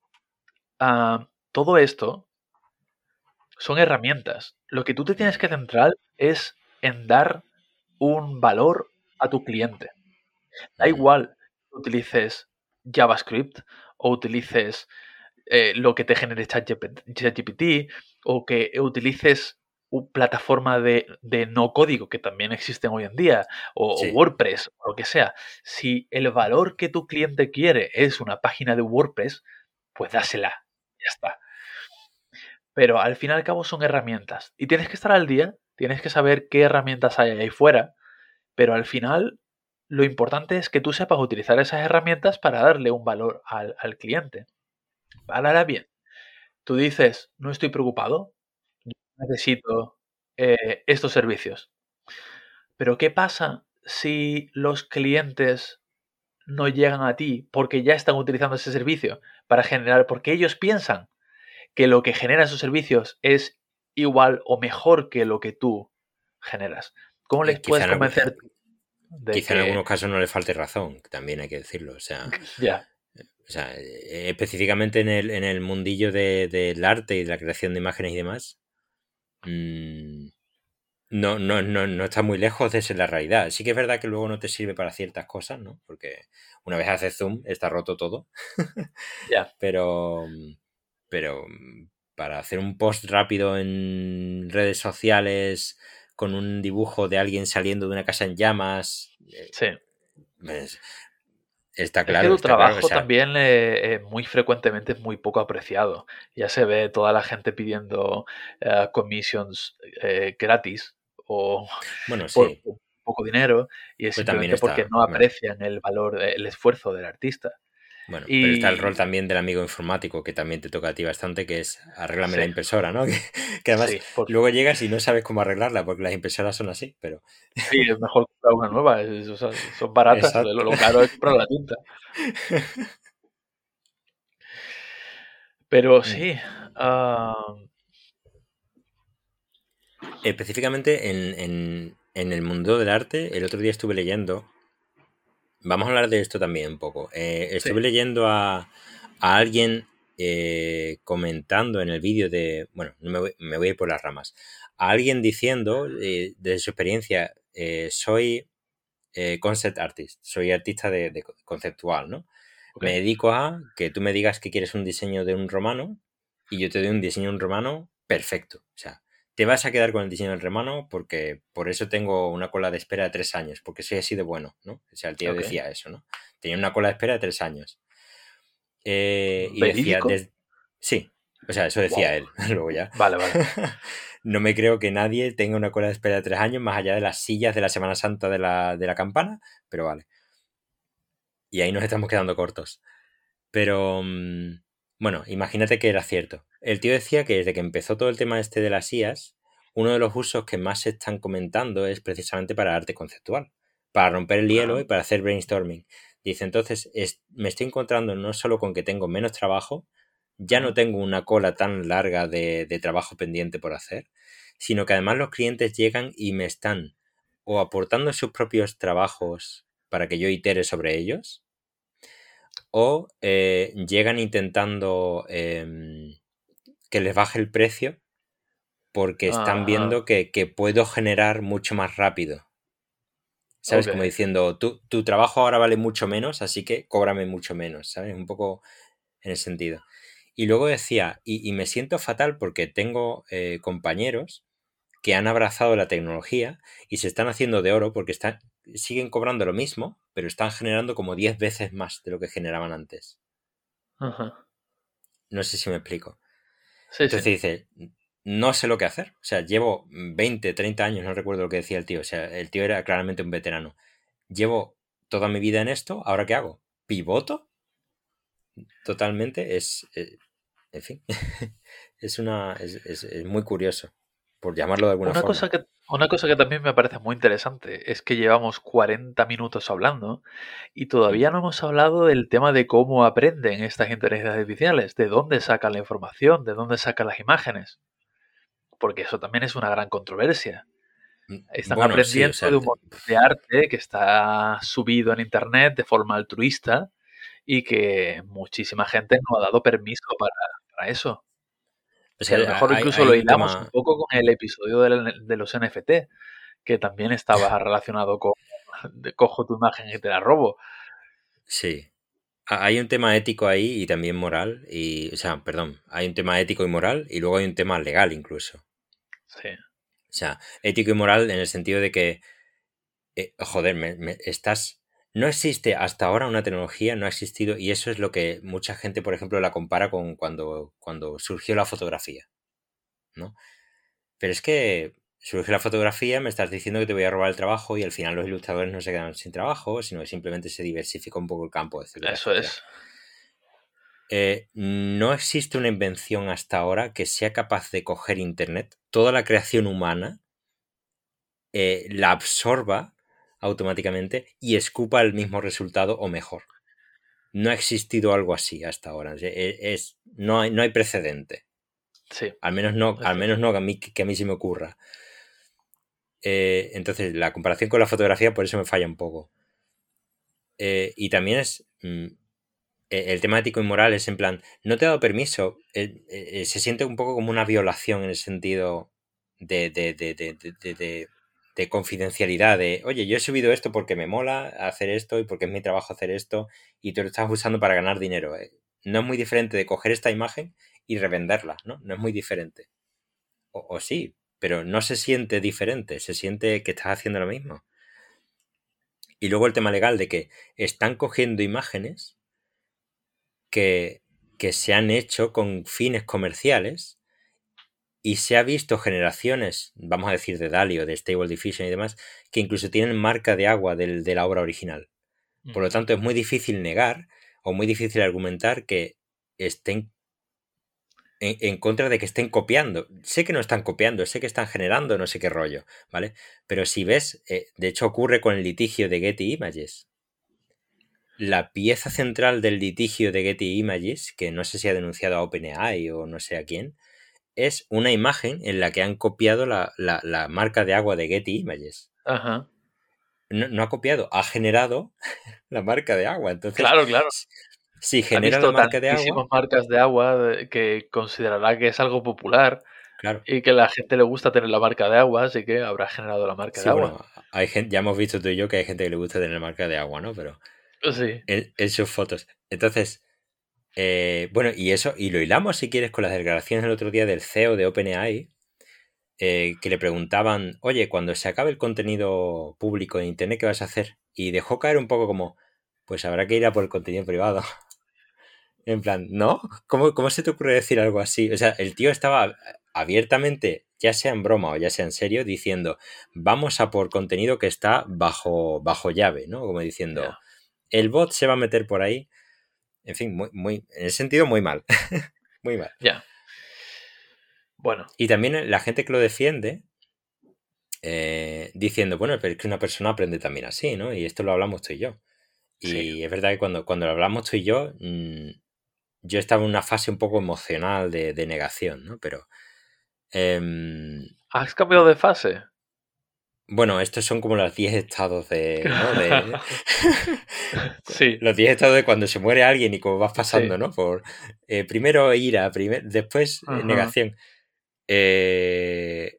Todo esto son herramientas. Lo que tú te tienes Mm. que centrar es en dar un valor a tu cliente. Da Mm. igual que utilices JavaScript o utilices lo que te genere ChatGPT o que utilices una plataforma de no código que también existen hoy en día o Sí, WordPress o lo que sea. Si el valor que tu cliente quiere es una página de WordPress, pues dásela. Ya está. Pero al fin y al cabo son herramientas. Y tienes que estar al día, tienes que saber qué herramientas hay ahí fuera, pero al final lo importante es que tú sepas utilizar esas herramientas para darle un valor al cliente. Ahora bien, tú dices, no estoy preocupado, necesito estos servicios. Pero ¿qué pasa si los clientes no llegan a ti porque ya están utilizando ese servicio para generar, porque ellos piensan que lo que generan esos servicios es igual o mejor que lo que tú generas? ¿Cómo les quizá puedes convencer de quizá en algunos que casos no le falte razón, también hay que decirlo. ya, Específicamente en el mundillo del arte y de la creación de imágenes y demás, mm, no está muy lejos de ser la realidad. Sí que es verdad que luego no te sirve para ciertas cosas, ¿no? Porque una vez haces zoom, está roto todo. ya, Pero, pero para hacer un post rápido en redes sociales con un dibujo de alguien saliendo de una casa en llamas, sí. pues, Es que tu está claro. O trabajo sea, también muy frecuentemente es muy poco apreciado. Ya se ve toda la gente pidiendo commissions gratis o bueno, por sí, poco dinero y es pues también simplemente porque está, no bueno, aprecian el valor, el esfuerzo del artista. bueno, pero está el rol Y también del amigo informático que también te toca a ti bastante, que es arréglame sí, la impresora, ¿no? Que además sí, luego llegas y no sabes cómo arreglarla porque las impresoras son así, pero sí, es mejor comprar una nueva, son baratas, exacto. lo caro es comprar la tinta. Pero Mm. sí, ah, Específicamente en el mundo del arte, el otro día estuve leyendo, vamos a hablar de esto también un poco, sí, estuve leyendo a alguien comentando en el vídeo de, bueno, me voy a ir por las ramas, a alguien diciendo de su experiencia, soy concept artist, soy artista de conceptual, ¿no? ok, Me dedico a que tú me digas que quieres un diseño de un romano y yo te doy un diseño de un romano perfecto. O sea, te vas a quedar con el diseño del romano porque por eso tengo una cola de espera de 3 años, porque soy así de bueno, ¿no? O sea, el tío ok, decía eso, ¿no? Tenía una cola de espera de 3 años. Y decía, ¿Verídico? sí, o sea, eso decía Wow. él, luego ya. Vale, vale. No me creo que nadie tenga una cola de espera de 3 años más allá de las sillas de la Semana Santa de la campana, pero vale. Y ahí nos estamos quedando cortos. Pero, bueno, imagínate que era cierto. El tío decía que desde que empezó todo el tema este de las IAs, uno de los usos que más se están comentando es precisamente para arte conceptual, para romper el hielo Ah, y para hacer brainstorming. Dice, entonces, me estoy encontrando no solo con que tengo menos trabajo, ya no ah, tengo una cola tan larga de trabajo pendiente por hacer, sino que además los clientes llegan y me están o aportando sus propios trabajos para que yo itere sobre ellos, o llegan intentando que les baje el precio porque están ajá. viendo que puedo generar mucho más rápido. ¿Sabes? Ok. Como diciendo, tu trabajo ahora vale mucho menos, así que cóbrame mucho menos, ¿sabes? Un poco en ese sentido. Y luego decía, y me siento fatal porque tengo compañeros que han abrazado la tecnología y se están haciendo de oro porque siguen cobrando lo mismo, pero están generando como 10 veces más de lo que generaban antes. Ajá. No sé si me explico. Sí, sí. Entonces dice, no sé lo que hacer. O sea, llevo 20 30 años, no recuerdo lo que decía el tío. O sea, el tío era claramente un veterano. Llevo toda mi vida en esto, ¿ahora qué hago? ¿Pivoto? Totalmente. En fin, es muy curioso, por llamarlo de alguna Una forma. cosa que, una cosa que también me parece muy interesante es que llevamos 40 minutos hablando y Mm. todavía no hemos hablado del tema de cómo aprenden estas inteligencias artificiales, de dónde sacan la información, de dónde sacan las imágenes, porque eso también es una gran controversia. Están Bueno, sí, o aprendiendo sea, de un montón de arte que está subido en internet de forma altruista y que muchísima gente no ha dado permiso para eso. o Que a lo sea, mejor incluso lo hay un hilamos un tema, poco con el episodio de los NFT, que también estaba relacionado con cojo tu imagen y te la robo. sí, hay un tema ético ahí y también moral, o sea, perdón, hay un tema ético y moral y luego hay un tema legal incluso. Sí. O sea, ético y moral en el sentido de que, joder, no existe hasta ahora una tecnología, no ha existido, y eso es lo que mucha gente, por ejemplo, la compara con cuando surgió la fotografía, ¿no? Pero es que surge la fotografía, me estás diciendo que te voy a robar el trabajo y al final los ilustradores no se quedan sin trabajo, sino que simplemente se diversifica un poco el campo, etcétera, Eso etcétera. es. No existe una invención hasta ahora que sea capaz de coger Internet, toda la creación humana, la absorba automáticamente y escupa el mismo resultado o mejor. No ha existido algo así hasta ahora. No hay precedente. Sí, Al menos no, es al menos cierto. no que a mí se me ocurra. Entonces, la comparación con la fotografía por eso me falla un poco. Y también el tema ético y moral es en plan, no te he dado permiso. Se siente un poco como una violación en el sentido de confidencialidad, de, oye, yo he subido esto porque me mola hacer esto y porque es mi trabajo hacer esto y tú lo estás usando para ganar dinero. No es muy diferente de coger esta imagen y revenderla, ¿no? No es muy diferente. O sí, pero no se siente diferente, se siente que estás haciendo lo mismo. Y luego el tema legal de que están cogiendo imágenes que, que se han hecho con fines comerciales y se ha visto generaciones, vamos a decir de DALL-E o de Stable Diffusion y demás, que incluso tienen marca de agua de la obra original. Por lo Ujú. tanto, es muy difícil negar o muy difícil argumentar que estén en contra de que estén copiando. Sé que no están copiando, sé que están generando no sé qué rollo, ¿vale? Pero si ves, de hecho ocurre con el litigio de Getty Images. La pieza central del litigio de Getty Images, que no sé si ha denunciado a OpenAI o no sé a quién, es una imagen en la que han copiado la marca de agua de Getty Images. Ajá. No, no ha copiado, ha generado la marca de agua. Entonces, Claro, claro. si Ha genera la visto marca de agua, tantísimas marcas de agua que considerará que es algo popular claro. y que a la gente le gusta tener la marca de agua, así que habrá generado la marca de Sí, agua. bueno, hay gente, ya hemos visto tú y yo que hay gente que le gusta tener marca de agua, ¿no? Pero Sí. en sus fotos. Entonces, bueno, y eso, y lo hilamos si quieres con las declaraciones el otro día del CEO de OpenAI, que le preguntaban, oye, cuando se acabe el contenido público en Internet, ¿qué vas a hacer? Y dejó caer un poco como, pues habrá que ir a por el contenido privado. En plan, ¿no? ¿Cómo se te ocurre decir algo así? O sea, el tío estaba abiertamente, ya sea en broma o ya sea en serio, diciendo, vamos a por contenido que está bajo llave, ¿no? Como diciendo, Ya, el bot se va a meter por ahí. En fin, en ese sentido, muy mal. Muy mal. ya. Bueno, Y también la gente que lo defiende, diciendo, bueno, pero es que una persona aprende también así, ¿no? Y esto lo hablamos tú y yo. sí. Y es verdad que cuando lo hablamos tú y yo estaba en una fase un poco emocional de negación, ¿no? Pero ¿Has cambiado de fase? bueno, estos son como los 10 estados de, ¿no? De Sí, los 10 estados de cuando se muere alguien y como vas sí. pasando, ¿no? Por primero ira, después Ajá. negación. Eh,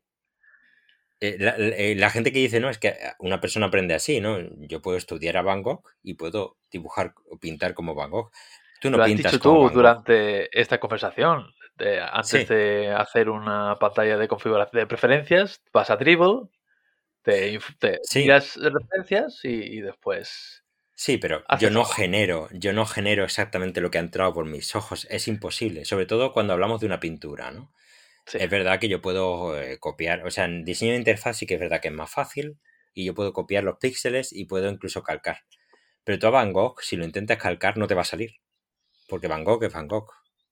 la gente que dice, no, es que una persona aprende así, ¿no? Yo puedo estudiar a Van Gogh y puedo dibujar o pintar como Van Gogh. Tú no Lo has pintas dicho como tú Van Gogh. durante esta conversación. Antes Sí, de hacer una pantalla de configuración de preferencias, vas a Dribble, te sí, miras referencias y después sí, pero haces algo. yo no genero exactamente lo que ha entrado por mis ojos. Es imposible, sobre todo cuando hablamos de una pintura, ¿no? Sí. Es verdad que yo puedo copiar, o sea, en diseño de interfaz sí que es verdad que es más fácil y yo puedo copiar los píxeles y puedo incluso calcar. Pero tú a Van Gogh, si lo intentas calcar, no te va a salir, porque Van Gogh es Van Gogh,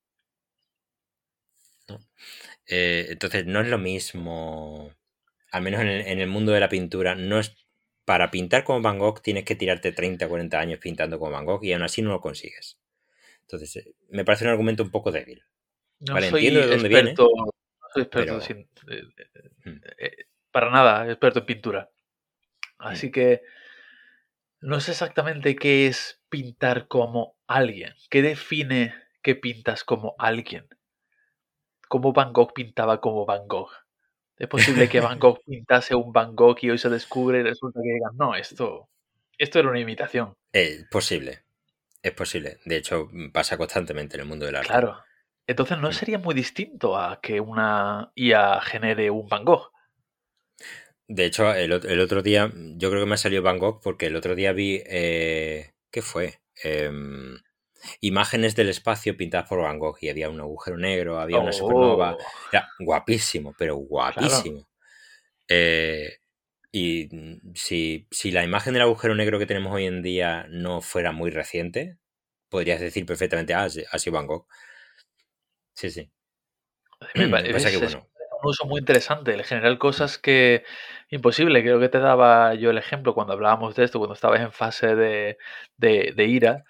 ¿no? Entonces no es lo mismo, al menos en el mundo de la pintura, no es para pintar como Van Gogh tienes que tirarte 30 o 40 años pintando como Van Gogh y aún así no lo consigues. Entonces, me parece un argumento un poco débil. No Vale, entiendo soy de dónde viene, experto, no soy experto pero mm, para nada experto en pintura. mm. Así que no sé exactamente qué es pintar como alguien. ¿Qué define que pintas como alguien? ¿Cómo Van Gogh pintaba como Van Gogh? ¿Es posible que Van Gogh pintase un Van Gogh y hoy se descubre y resulta que digan, no, esto era una imitación? Es posible, es posible. De hecho, pasa constantemente en el mundo del arte. Claro. Entonces no Mm. sería muy distinto a que una IA genere un Van Gogh. De hecho, el otro día, yo creo que me ha salido Van Gogh porque el otro día vi, ¿qué fue? Imágenes del espacio pintadas por Van Gogh y había un agujero negro, había una supernova. Oh, Era guapísimo, pero claro. guapísimo. Eh, y si la imagen del agujero negro que tenemos hoy en día no fuera muy reciente, podrías decir perfectamente, ah, sí, ha sido Van Gogh. Sí, sí. Lo que pasa es que, Es bueno, un uso muy interesante, el generar cosas que imposible. Creo que te daba yo el ejemplo cuando hablábamos de esto, cuando estabas en fase de ira,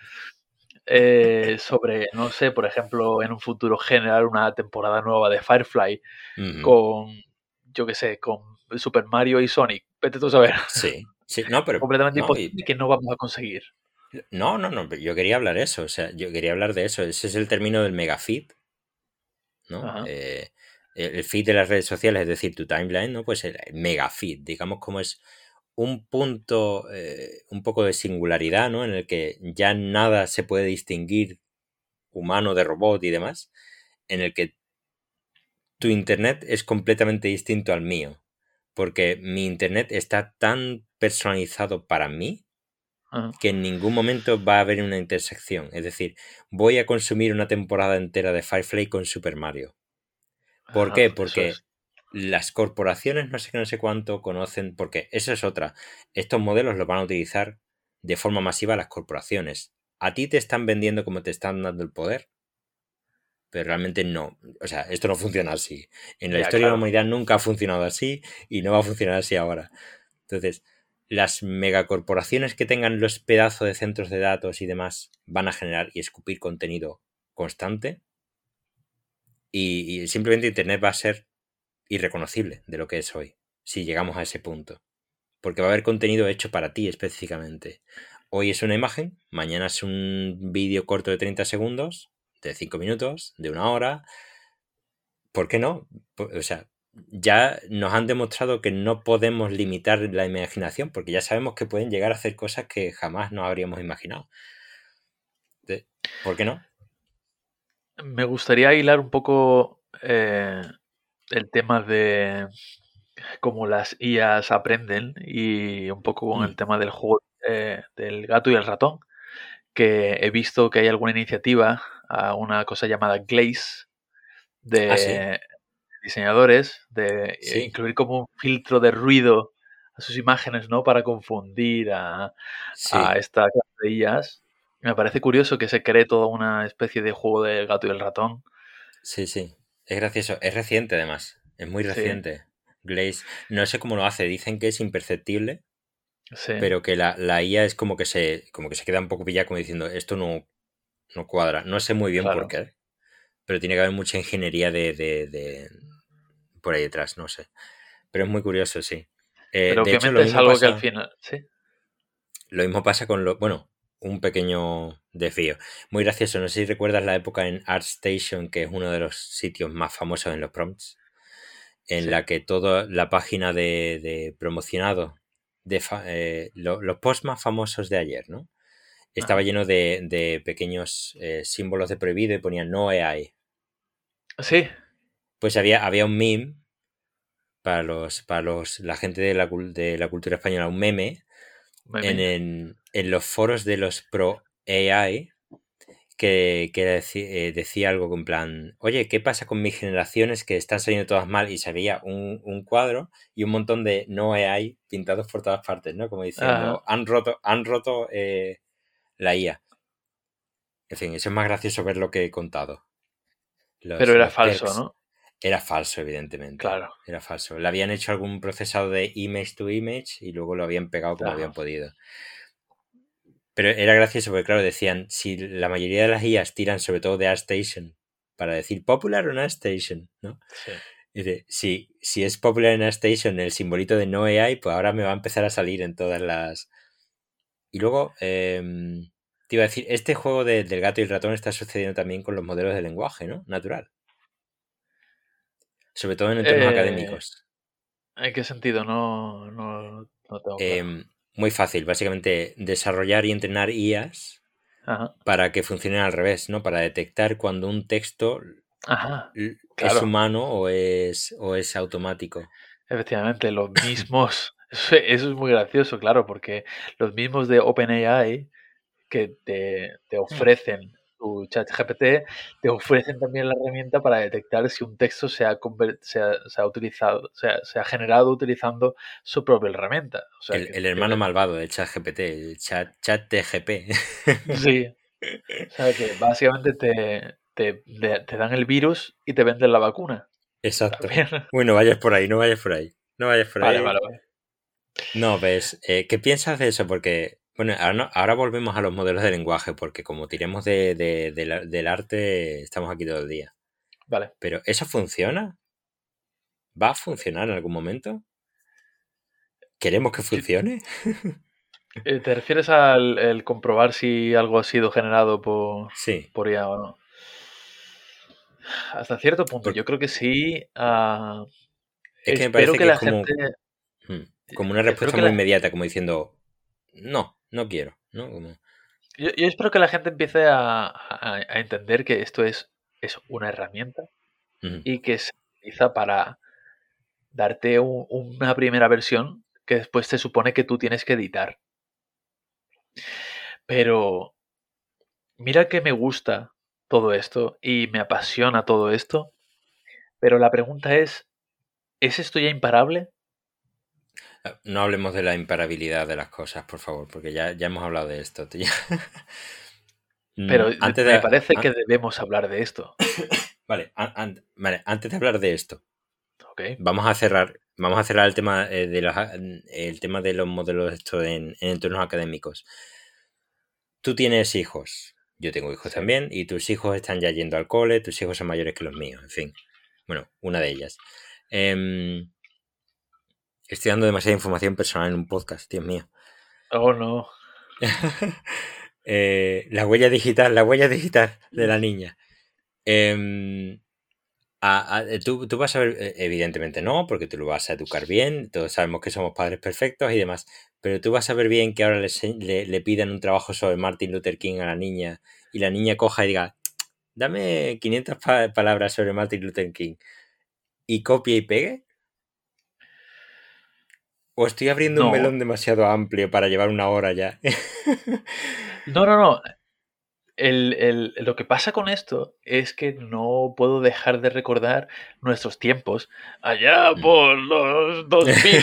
sobre, no sé, por ejemplo, en un futuro generar una temporada nueva de Firefly ujú, con, yo qué sé, con Super Mario y Sonic. Vete tú a saber. sí, sí, no, pero Completamente no, imposible que no vamos a conseguir. no, pero yo quería hablar eso, o sea, yo quería hablar de eso. Ese es el término del megafeed, ¿no? Ajá, El feed de las redes sociales, es decir, tu timeline, ¿no? Pues el megafeed, digamos como es un punto, un poco de singularidad, ¿no? En el que ya nada se puede distinguir humano de robot y demás, en el que tu internet es completamente distinto al mío, porque mi internet está tan personalizado para mí ajá, que en ningún momento va a haber una intersección. Es decir, voy a consumir una temporada entera de Firefly con Super Mario. ¿Por qué? ajá, eso es. Porque las corporaciones no sé qué, no sé cuánto conocen, porque esa es otra. Estos modelos los van a utilizar de forma masiva las corporaciones. A ti te están vendiendo como te están dando el poder, pero realmente no. O sea, esto no funciona así. En la Ya, historia de la claro. humanidad nunca ha funcionado así y no va a funcionar así ahora. Entonces, las megacorporaciones que tengan los pedazos de centros de datos y demás van a generar y escupir contenido constante y simplemente Internet va a ser irreconocible de lo que es hoy, si llegamos a ese punto. Porque va a haber contenido hecho para ti específicamente. Hoy es una imagen, mañana es un vídeo corto de 30 segundos, de 5 minutos, de una hora. ¿Por qué no? O sea, ya nos han demostrado que no podemos limitar la imaginación, porque ya sabemos que pueden llegar a hacer cosas que jamás nos habríamos imaginado. ¿Por qué no? Me gustaría hilar un poco el tema de cómo las IAs aprenden y un poco con el Mm, tema del juego del gato y el ratón, que he visto que hay alguna iniciativa a una cosa llamada Glaze Ah, sí, de diseñadores, de sí, incluir como un filtro de ruido a sus imágenes, ¿no? Para confundir a sí, esta clase de IAs. Me parece curioso que se cree toda una especie de juego del gato y el ratón. sí, sí. Es gracioso. Es reciente, además. Es muy Sí, reciente. Glaze. No sé cómo lo hace. Dicen que es imperceptible, sí, pero que la IA es como que se queda un poco pillada como diciendo, esto no cuadra. No sé muy bien por claro. qué, pero tiene que haber mucha ingeniería por ahí detrás, no sé. Pero es muy curioso, sí. Pero De hecho, obviamente es algo que al final, sí. lo mismo pasa con bueno, un pequeño desvío. Muy gracioso, no sé si recuerdas la época en ArtStation, que es uno de los sitios más famosos en los prompts, en Sí. la que toda la página de promocionado, los posts más famosos de ayer, ¿no? Estaba Ajá. lleno de pequeños símbolos de prohibido y ponían no AI. Sí, Pues había un meme la gente de la cultura española, un meme meme. en los foros de los pro AI que decía algo en plan, oye, ¿qué pasa con mis generaciones que están saliendo todas mal? Y se veía un cuadro y un montón de no AI pintados por todas partes, ¿no? Como Ajá. diciendo, han roto la IA. En fin, eso es más gracioso ver lo que he contado. Pero era Los falso, perks. ¿no? Era falso, evidentemente. Claro. Era falso. Le habían hecho algún procesado de image to image y luego lo habían pegado como Ajá. habían podido. Pero era gracioso porque, claro, decían, si la mayoría de las IAs tiran sobre todo de ArtStation para decir popular on ArtStation, ¿no? Sí. Dice, si es popular en ArtStation el simbolito de no AI, pues ahora me va a empezar a salir en todas las... Y luego, te iba a decir, este juego del gato y el ratón está sucediendo también con los modelos de lenguaje, ¿no? Natural. Sobre todo en entornos Eh, académicos. ¿En qué sentido? No, no, no tengo claro. Muy fácil, básicamente desarrollar y entrenar IAs Ajá. para que funcionen al revés, ¿no? Para detectar cuando un texto Ajá. es Claro. humano o es automático. Efectivamente, los mismos. Eso es muy gracioso, claro, porque los mismos de OpenAI que te Hmm. ofrecen tu chat GPT, te ofrecen también la herramienta para detectar si un texto se ha utilizado, se ha generado utilizando su propia herramienta. O sea, El hermano malvado del chat GPT, el chat TGP. sí, o sea que básicamente te dan el virus y te venden la vacuna. Exacto. También. Bueno, vayas por ahí, no vayas por ahí. No vayas por Vale, ahí. vale, vale. No, ves, ¿qué piensas de eso? Porque, bueno, ahora, ahora volvemos a los modelos de lenguaje, porque como tiremos del arte, estamos aquí todo el día. Vale. Pero, ¿eso funciona? ¿Va a funcionar en algún momento? ¿Queremos que Yo- funcione? ¿Te refieres al el comprobar si algo ha sido generado Sí, por IA o no? Hasta cierto punto, yo porque creo que sí. es que me Espero parece que que es la como, gente, como una espero respuesta que muy la, inmediata, como diciendo, no, no quiero, ¿no? Como, yo espero que la gente empiece a entender que esto es una herramienta ujú. y que se utiliza para darte una primera versión que después se supone que tú tienes que editar. Pero mira que me gusta todo esto y me apasiona todo esto, pero la pregunta ¿es esto ya imparable? No hablemos de la imparabilidad de las cosas, por favor, porque ya hemos hablado de esto, tío. Pero Antes me de, parece que debemos hablar de esto, vale, antes de hablar de esto, ¿ok? vamos a cerrar el tema el tema de los modelos esto en entornos académicos. Tú tienes hijos, yo tengo hijos Sí. también, y tus hijos están ya yendo al cole, tus hijos son mayores que los míos, en fin. Bueno, una de ellas. Em, Estoy dando demasiada información personal en un podcast, Dios mío. Oh, no. La huella digital de la niña. Em, tú vas a ver, evidentemente no, porque tú lo vas a educar bien, todos sabemos que somos padres perfectos y demás, pero tú vas a ver bien que ahora le pidan un trabajo sobre Martin Luther King a la niña y la niña coja y diga, dame 500 palabras sobre Martin Luther King y copie y pegue. ¿O estoy abriendo un No. melón demasiado amplio para llevar una hora ya? No, no, no. lo que pasa con esto es que no puedo dejar de recordar nuestros tiempos allá por los 2000,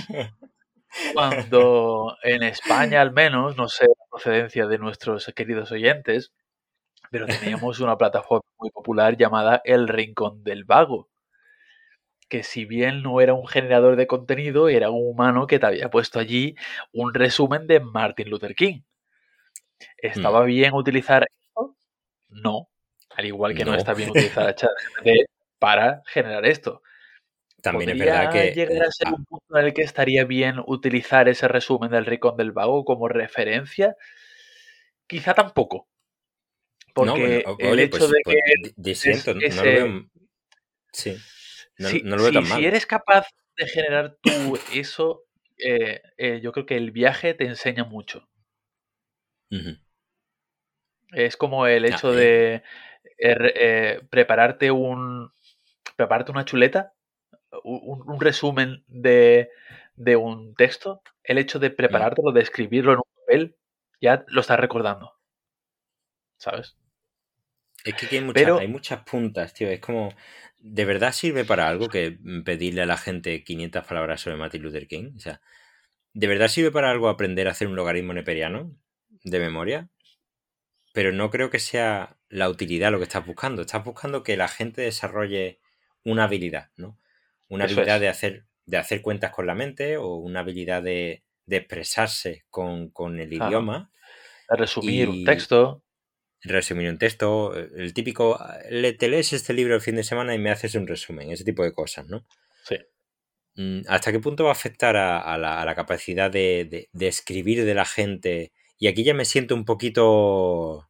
cuando en España al menos, no sé la procedencia de nuestros queridos oyentes, pero teníamos una plataforma muy popular llamada El Rincón del Vago, que si bien no era un generador de contenido, era un humano que te había puesto allí un resumen de Martin Luther King. ¿Estaba bien utilizar esto? No. Al igual que no No. está bien utilizar ChatGPT para generar esto. También es verdad ¿Podría que... llegar a ser un punto en el que estaría bien utilizar ese resumen del Rincón del Vago como referencia? Quizá tampoco. No, bueno, Porque el ole, hecho pues, de que pues es disiento, no lo ese. veo... Sí, no, Si, no lo veo tan si, si mal. eres capaz de generar tú eso, yo creo que el viaje te enseña mucho. Ujú. Es como el Ah, hecho de prepararte una chuleta, un resumen de un texto. El hecho de preparártelo, de escribirlo en un papel, ya lo estás recordando, ¿sabes? es que aquí hay Pero muchas puntas, tío. Es como... ¿De verdad sirve para algo que pedirle a la gente 500 palabras sobre Martin Luther King? O sea, ¿de verdad sirve para algo aprender a hacer un logaritmo neperiano de memoria? Pero no creo que sea la utilidad lo que estás buscando. Estás buscando que la gente desarrolle una habilidad, ¿no? Una eso habilidad es. de hacer cuentas con la mente o una habilidad de expresarse con el Ajá. idioma Resumir un y texto. resumir un texto. El típico, te lees este libro el fin de semana y me haces un resumen, ese tipo de cosas, ¿no? Sí. ¿Hasta qué punto va a afectar a la capacidad de escribir de la gente? Y aquí ya me siento un poquito...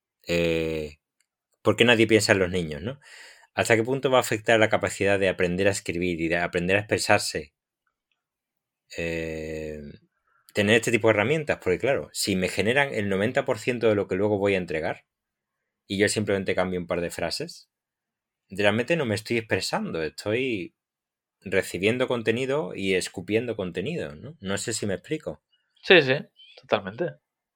¿por qué nadie piensa en los niños, no? ¿Hasta qué punto va a afectar la capacidad de aprender a escribir y de aprender a expresarse? Eh, tener este tipo de herramientas, porque claro, si me generan el 90% de lo que luego voy a entregar y yo simplemente cambio un par de frases, realmente no me estoy expresando, estoy recibiendo contenido y escupiendo contenido, ¿no? No sé si me explico. Sí, sí, totalmente.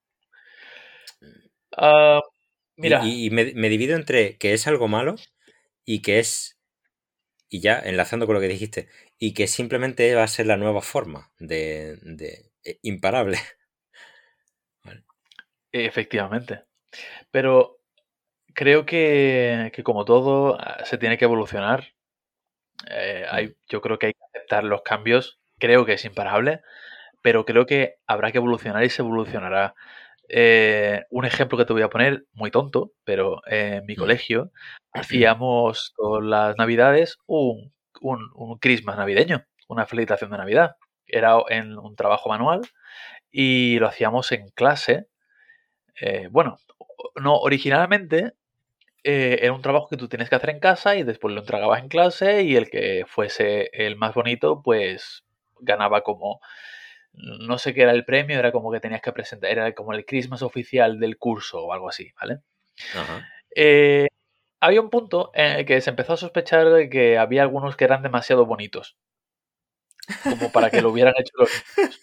Ah, mira, Me divido entre que es algo malo y que es, y ya enlazando con lo que dijiste, y que simplemente va a ser la nueva forma de imparable. Vale. efectivamente. Pero creo que como todo se tiene que evolucionar. Mm, Yo creo que hay que aceptar los cambios. Creo que es imparable, pero creo que habrá que evolucionar y se evolucionará. Un ejemplo que te voy a poner, muy tonto, pero en mi mm. colegio hacíamos todas las navidades un Christmas navideño, una felicitación de Navidad. Era en un trabajo manual y lo hacíamos en clase. Bueno, no, originalmente era un trabajo que tú tienes que hacer en casa y después lo entregabas en clase y el que fuese el más bonito, pues ganaba como, no sé qué era el premio, era como que tenías que presentar, era como el Christmas oficial del curso o algo así, ¿vale? Ajá. Eh, Había un punto en el que se empezó a sospechar de que había algunos que eran demasiado bonitos, como para que lo hubieran hecho los niños.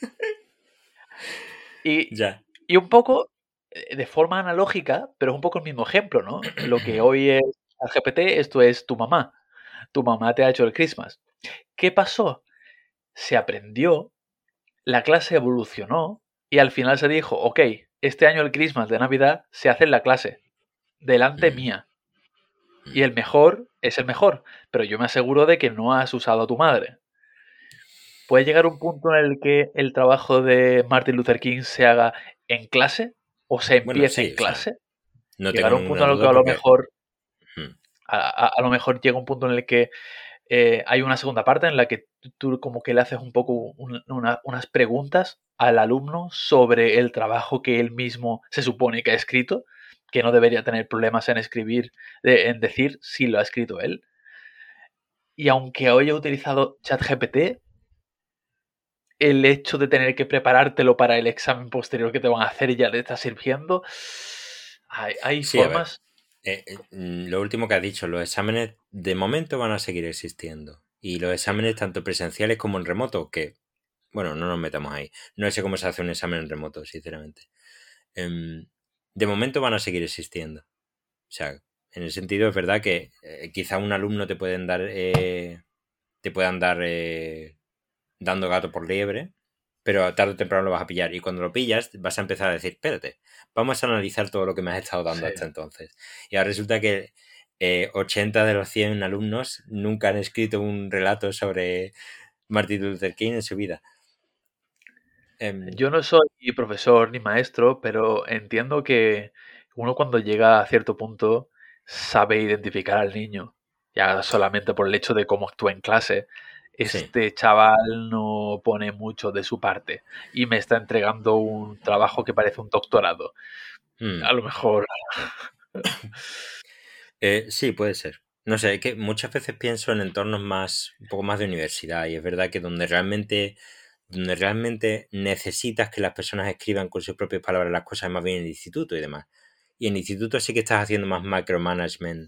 Y, Ya. y un poco, de forma analógica, pero es un poco el mismo ejemplo, ¿no? Lo que hoy es GPT, esto es tu mamá. Tu mamá te ha hecho el Christmas. ¿Qué pasó? Se aprendió, la clase evolucionó y al final se dijo, ok, este año el Christmas de Navidad se hace en la clase, delante Mm, mía. Y mm. el mejor es el mejor, pero yo me aseguro de que no has usado a tu madre. ¿Puede llegar un punto en el que el trabajo de Martin Luther King se haga en clase o se Bueno, empiece sí, en o sea, clase? no tengo Llegar a un punto ninguna en el que duda a lo porque... mejor, mm, a lo mejor llega un punto en el que hay una segunda parte en la que tú como que le haces un poco unas preguntas al alumno sobre el trabajo que él mismo se supone que ha escrito, que no debería tener problemas en escribir, en decir si lo ha escrito él. Y aunque hoy he utilizado ChatGPT, el hecho de tener que preparártelo para el examen posterior que te van a hacer y ya le está sirviendo, hay sí, a ver, formas. lo último que has dicho, los exámenes de momento van a seguir existiendo. Y los Sí, exámenes tanto presenciales como en remoto, que, bueno, no nos metamos ahí. No sé cómo se hace un examen en remoto, sinceramente. Em, de momento van a seguir existiendo. O sea, en el sentido es verdad que quizá un alumno te pueden dar dando gato por liebre, pero tarde o temprano lo vas a pillar. Y cuando lo pillas, vas a empezar a decir, espérate, vamos a analizar todo lo que me has estado dando Sí. hasta entonces. Y ahora resulta que 80 de los 100 alumnos nunca han escrito un relato sobre Martin Luther King en su vida. Yo no soy profesor ni maestro, pero entiendo que uno cuando llega a cierto punto sabe identificar al niño, ya solamente por el hecho de cómo actúa en clase. Sí. Este chaval no pone mucho de su parte y me está entregando un trabajo que parece un doctorado. Mm. A lo mejor, Sí, puede ser. No sé, es que muchas veces pienso en entornos un poco más de universidad, y es verdad que donde realmente necesitas que las personas escriban con sus propias palabras las cosas, es más bien en el instituto y demás. Y en el instituto sí que estás haciendo más micromanagement,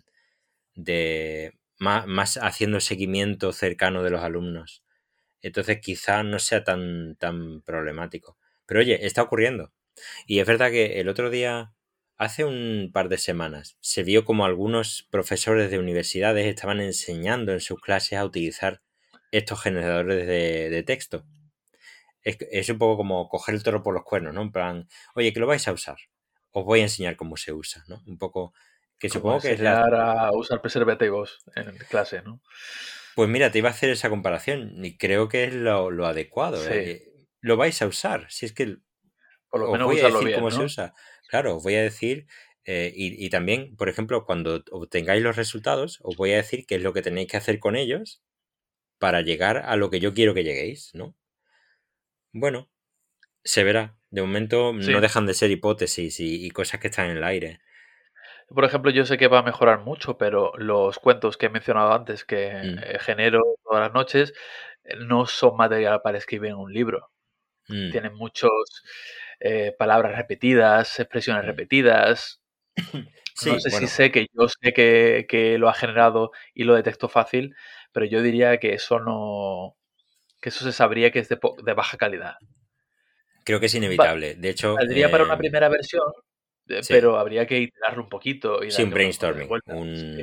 más haciendo seguimiento cercano de los alumnos. Entonces quizás no sea tan problemático. Pero oye, está ocurriendo. Y es verdad que el otro día, hace un par de semanas, se vio como algunos profesores de universidades estaban enseñando en sus clases a utilizar estos generadores de texto. Es un poco como coger el toro por los cuernos, ¿no? En plan, oye, que lo vais a usar. Os voy a enseñar cómo se usa, ¿no? Un poco que como supongo que es la... enseñar a usar preservativos en clase, ¿no? Pues mira, te iba a hacer esa comparación y creo que es lo adecuado. Sí, Lo vais a usar. Si es que por lo os menos voy a usarlo decir bien, cómo se ¿no? usa. Claro, os voy a decir, y también, por ejemplo, cuando obtengáis los resultados, os voy a decir qué es lo que tenéis que hacer con ellos para llegar a lo que yo quiero que lleguéis, ¿no? Bueno, se verá. De momento no Sí. dejan de ser hipótesis y cosas que están en el aire. Por ejemplo, yo sé que va a mejorar mucho, pero los cuentos que he mencionado antes, que Mm, genero todas las noches, no son material para escribir en un libro. mm, Tienen muchos palabras repetidas, expresiones mm. repetidas. No Sí, sé si bueno, sé que yo sé que lo ha generado y lo detecto fácil, pero yo diría que eso no, que eso se sabría que es de baja calidad. creo que es Va- inevitable. De hecho, Valdría para una primera versión, sí, pero habría que iterarlo un poquito y sí, un darle unas cuantas brainstorming, vueltas. Sí,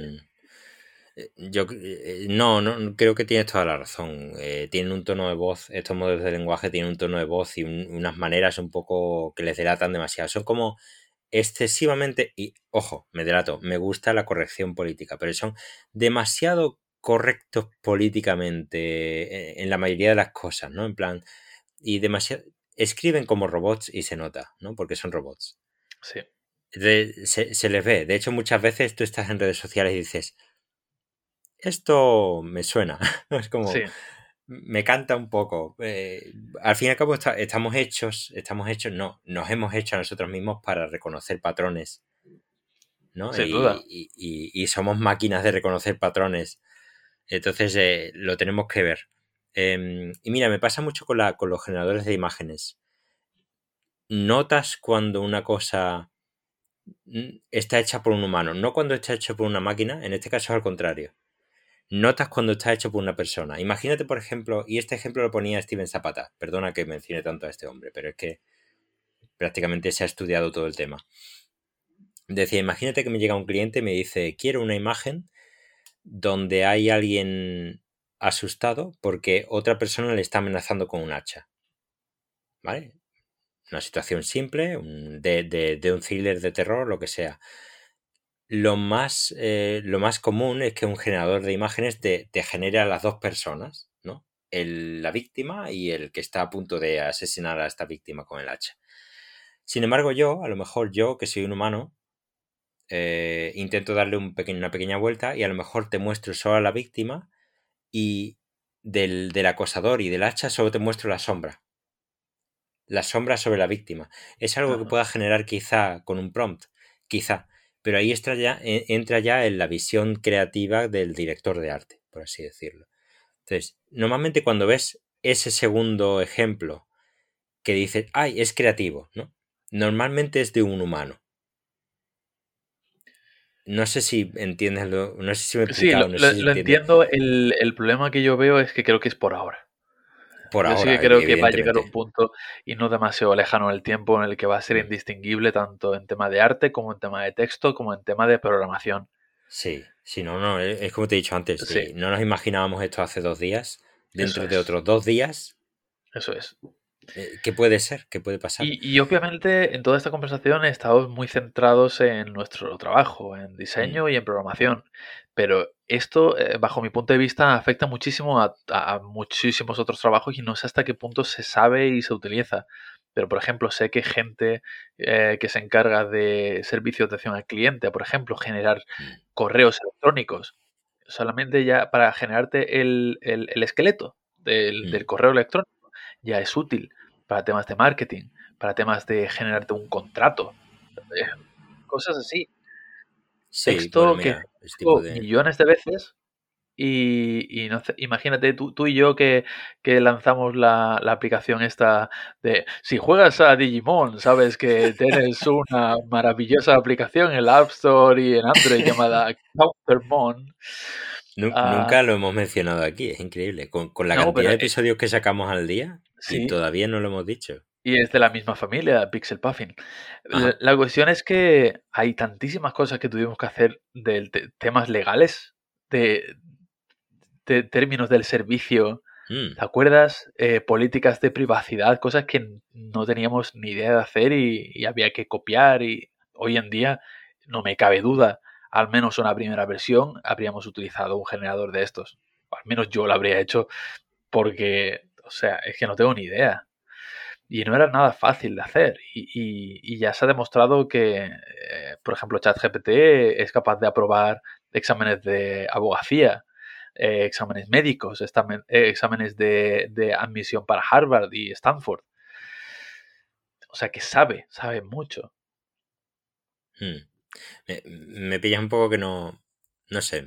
no, creo que tienes toda la razón. Tienen un tono de voz, estos modelos de lenguaje tienen un tono de voz y unas maneras un poco que les delatan demasiado. Son como excesivamente, y ojo, me delato, me gusta la corrección política, pero son demasiado correctos políticamente en la mayoría de las cosas, ¿no? En plan, y demasiado, escriben como robots y se nota, ¿no? Porque son robots. sí, Se les ve. De hecho, muchas veces tú estás en redes sociales y dices, esto me suena. Es como, sí, me canta un poco. Al fin y al cabo estamos hechos, no, nos hemos hecho a nosotros mismos para reconocer patrones, ¿no? sin duda. Y somos máquinas de reconocer patrones. Entonces lo tenemos que ver. Y mira, me pasa mucho con los generadores de imágenes. Notas cuando una cosa está hecha por un humano, no cuando está hecho por una máquina, en este caso es al contrario. Notas cuando está hecho por una persona. Imagínate, por ejemplo, y este ejemplo lo ponía Steven Zapata, perdona que mencione tanto a este hombre, pero es que prácticamente se ha estudiado todo el tema. Decía, imagínate que me llega un cliente y me dice, quiero una imagen donde hay alguien asustado porque otra persona le está amenazando con un hacha. ¿Vale? Una situación simple, de un thriller de terror, lo que sea. Lo más común es que un generador de imágenes te genere a las dos personas, ¿no? La víctima y el que está a punto de asesinar a esta víctima con el hacha. Sin embargo, a lo mejor yo, que soy un humano, intento darle una pequeña vuelta y a lo mejor te muestro solo a la víctima y del acosador y del hacha solo te muestro la sombra sobre la víctima. Es algo que Ajá. pueda generar quizá con un prompt, quizá, pero ahí entra ya en la visión creativa del director de arte, por así decirlo. Entonces, normalmente cuando ves ese segundo ejemplo que dices, ay, es creativo, ¿no? Normalmente es de un humano. No sé si entiendes no sé si me he Sí, explicado, no sé si lo entiendes. entiendo. El problema que yo veo es que creo que es por ahora. Por Yo sí que ahora, creo que va a llegar un evidentemente. punto y no demasiado lejano en el tiempo en el que va a ser Mm. indistinguible tanto en tema de arte como en tema de texto como en tema de programación. Sí, sí, no, no, es como te he dicho antes, Sí, no nos imaginábamos esto hace 2 días. eso Dentro de es, otros 2 días, eso es. ¿qué puede ser? ¿Qué puede pasar? Y obviamente en toda esta conversación estamos muy centrados en nuestro trabajo, en Mm, diseño y en programación, pero esto, bajo mi punto de vista, afecta muchísimo a muchísimos otros trabajos y no sé hasta qué punto se sabe y se utiliza. Pero, por ejemplo, sé que gente que se encarga de servicios de atención al cliente, por ejemplo, generar mm, correos electrónicos, solamente ya para generarte el esqueleto del mm. correo electrónico ya es útil para temas de marketing, para temas de generarte un contrato, eh, cosas así. Sí, bueno, Texto que mira, ese tipo ejecuto de... millones de veces y no sé, imagínate tú y yo que lanzamos la aplicación esta de si juegas a Digimon, sabes que tienes una maravillosa aplicación en la App Store y en Android llamada Countermon. Ah, Nunca lo hemos mencionado aquí, es increíble. Con la no, cantidad pero de episodios que sacamos al día y sí, todavía no lo hemos dicho. y es de la misma familia, Pixel Puffin. La Ajá. la cuestión es que hay tantísimas cosas que tuvimos que hacer de temas legales, de, de términos del servicio. Mm, ¿Te acuerdas? Políticas de privacidad, cosas que no teníamos ni idea de hacer y había que copiar. Y hoy en día, no me cabe duda, al menos una primera versión, habríamos utilizado un generador de estos. Al menos yo lo habría hecho porque, o sea, es que no tengo ni idea. Y no era nada fácil de hacer. Y ya se ha demostrado que, por ejemplo, ChatGPT es capaz de aprobar exámenes de abogacía, exámenes médicos, exámenes de admisión para Harvard y Stanford. O sea que sabe mucho. mm. Me pillas un poco que no sé,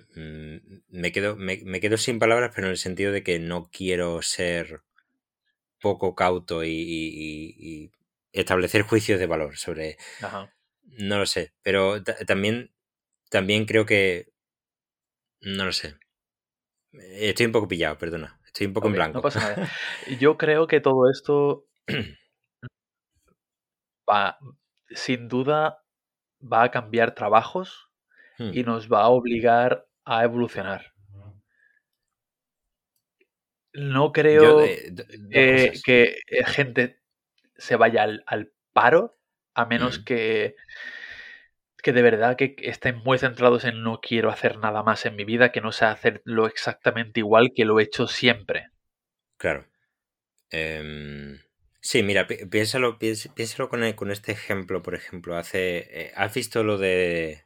me quedo sin palabras, pero en el sentido de que no quiero ser poco cauto y establecer juicios de valor sobre, Ajá. no lo sé, pero también creo que, no lo sé, estoy un poco pillado, perdona, estoy un poco en Ok, no blanco. pasa nada. Yo creo que todo esto va, sin duda, va a cambiar trabajos Hmm. y nos va a obligar a evolucionar. No Yo, creo dos cosas. que gente se vaya al paro, a menos Mm, que de verdad que estén muy centrados en no quiero hacer nada más en mi vida que no sea hacerlo exactamente igual que lo he hecho siempre. claro. Em, sí, mira, piénsalo con este ejemplo, por ejemplo, ¿has visto lo de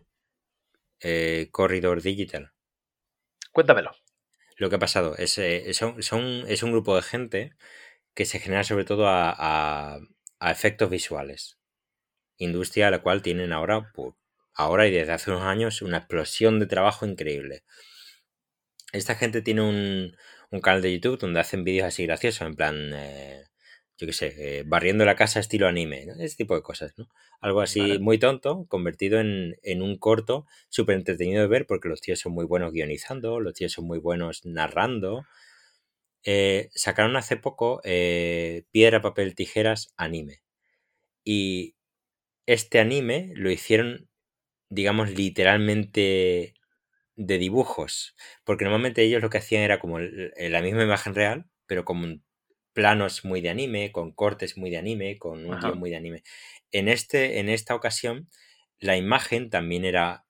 Corridor Digital? Cuéntamelo. Lo que ha pasado es un grupo de gente que se genera sobre todo a efectos visuales. Industria a la cual tienen ahora, pues, ahora y desde hace unos años, una explosión de trabajo increíble. Esta gente tiene un canal de YouTube donde hacen vídeos así graciosos, en plan, yo qué sé, barriendo la casa estilo anime, ¿no? Ese tipo de cosas, ¿no? Algo así Vale. muy tonto, convertido en un corto súper entretenido de ver porque los tíos son muy buenos guionizando, los tíos son muy buenos narrando. Sacaron hace poco Piedra, Papel, Tijeras anime. Y este anime lo hicieron, digamos, literalmente de dibujos, porque normalmente ellos lo que hacían era como la misma imagen real, pero con planos muy de anime, con cortes muy de anime, con un guión Ajá. muy de anime. En esta ocasión, la imagen también era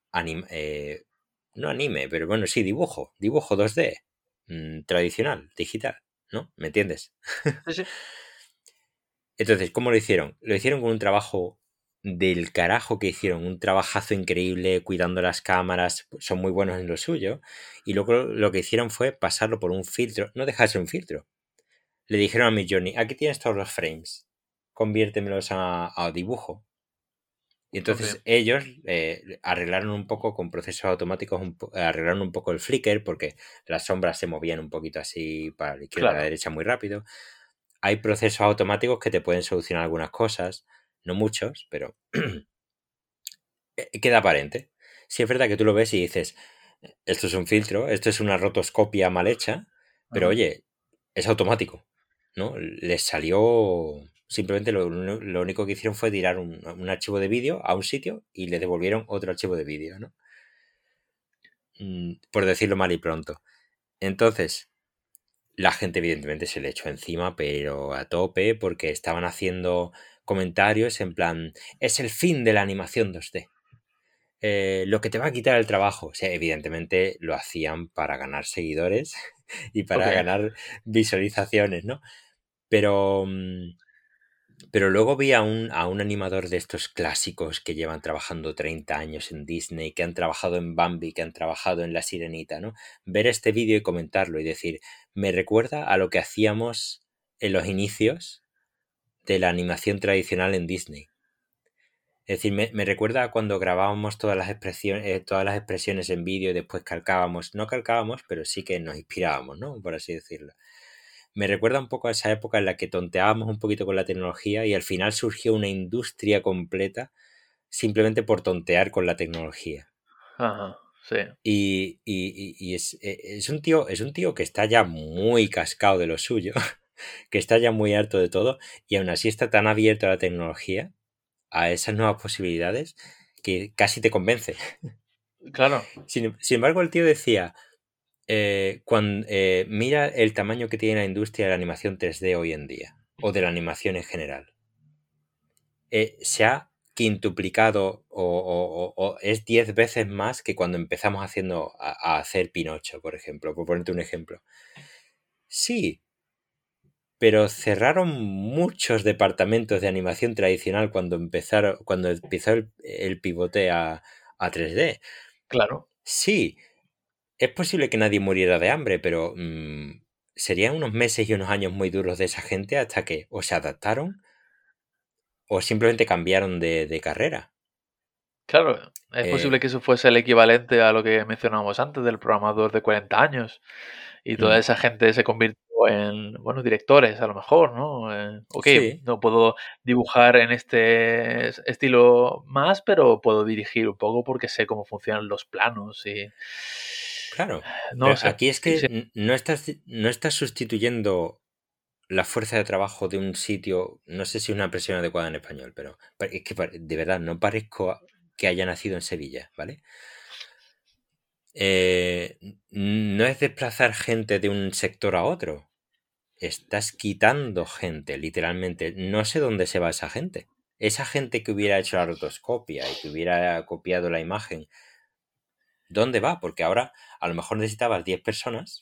no anime, pero bueno, sí, dibujo 2D, tradicional, digital, ¿no? ¿Me entiendes? Sí, sí. Entonces, ¿cómo lo hicieron? Lo hicieron con un trabajo del carajo que hicieron, un trabajazo increíble, cuidando las cámaras, son muy buenos en lo suyo, y luego lo que hicieron fue pasarlo por un filtro, no dejarse un filtro. Le dijeron a Midjourney, aquí tienes todos los frames, conviértemelos a dibujo. Y Ok. entonces ellos arreglaron un poco con procesos automáticos, arreglaron un poco el flicker, porque las sombras se movían un poquito así para la izquierda y la Claro. derecha muy rápido. Hay procesos automáticos que te pueden solucionar algunas cosas, no muchos, pero queda aparente. Sí es verdad que tú lo ves y dices, esto es un filtro, esto es una rotoscopia mal hecha, pero Ajá. oye, es automático. ¿no? Les salió... Simplemente lo único que hicieron fue tirar un archivo de vídeo a un sitio y le devolvieron otro archivo de vídeo, ¿no? Por decirlo mal y pronto. Entonces, la gente evidentemente se le echó encima, pero a tope, porque estaban haciendo comentarios en plan, es el fin de la animación 2D. Lo que te va a quitar el trabajo. O sea, evidentemente lo hacían para ganar seguidores y Ok, para ganar visualizaciones, ¿no? Pero, pero luego vi a un animador de estos clásicos que llevan trabajando 30 años en Disney, que han trabajado en Bambi, que han trabajado en La Sirenita, ¿no? Ver este vídeo y comentarlo y decir, me recuerda a lo que hacíamos en los inicios de la animación tradicional en Disney. Es decir, me recuerda a cuando grabábamos todas las expresiones en vídeo y después calcábamos, no calcábamos, pero sí que nos inspirábamos, ¿no? Por así decirlo. Me recuerda un poco a esa época en la que tonteábamos un poquito con la tecnología y al final surgió una industria completa simplemente por tontear con la tecnología. ajá, sí, Y es un tío que está ya muy cascado de lo suyo, que está ya muy harto de todo y aún así está tan abierto a la tecnología, a esas nuevas posibilidades, que casi te convence. claro, Sin embargo, el tío decía, mira el tamaño que tiene la industria de la animación 3D hoy en día, o de la animación en general. Se ha quintuplicado o es 10 veces más que cuando empezamos a hacer Pinocho, por ejemplo, por ponerte un ejemplo. Sí, pero cerraron muchos departamentos de animación tradicional cuando empezó el pivote a 3D. claro. Sí, es posible que nadie muriera de hambre, pero serían unos meses y unos años muy duros de esa gente hasta que o se adaptaron o simplemente cambiaron de carrera. Claro, es posible Eh, que eso fuese el equivalente a lo que mencionábamos antes del programador de 40 años y toda mm, esa gente se convirtió en, bueno, directores a lo mejor, ¿no? Ok, sí, no puedo dibujar en este estilo más, pero puedo dirigir un poco porque sé cómo funcionan los planos y claro. no lo Pero sé. aquí es Sí, que sí, no estás sustituyendo la fuerza de trabajo de un sitio, no sé si es una expresión adecuada en español, pero es que de verdad no parezco que haya nacido en Sevilla, ¿vale? No es desplazar gente de un sector a otro. Estás quitando gente, literalmente. No sé dónde se va esa gente. Esa gente que hubiera hecho la rotoscopia y que hubiera copiado la imagen, ¿dónde va? Porque ahora a lo mejor necesitabas 10 personas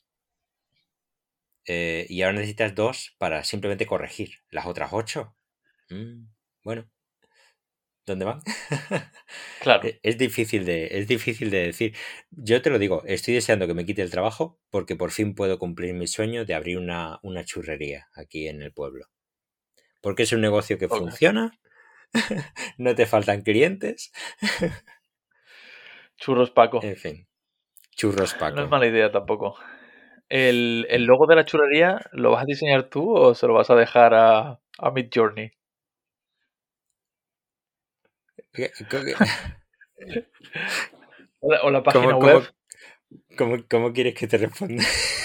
y ahora necesitas 2 para simplemente corregir. Las otras 8, bueno, ¿dónde van? claro. Es difícil de decir. Yo te lo digo, estoy deseando que me quite el trabajo porque por fin puedo cumplir mi sueño de abrir una churrería aquí en el pueblo. Porque es un negocio que Ok. funciona, no te faltan clientes, Churros Paco. en fin, churros No es Paco. mala idea tampoco. ¿El logo de la churrería lo vas a diseñar tú o se lo vas a dejar a Midjourney? O la página ¿Cómo, web. cómo, cómo quieres que te responda?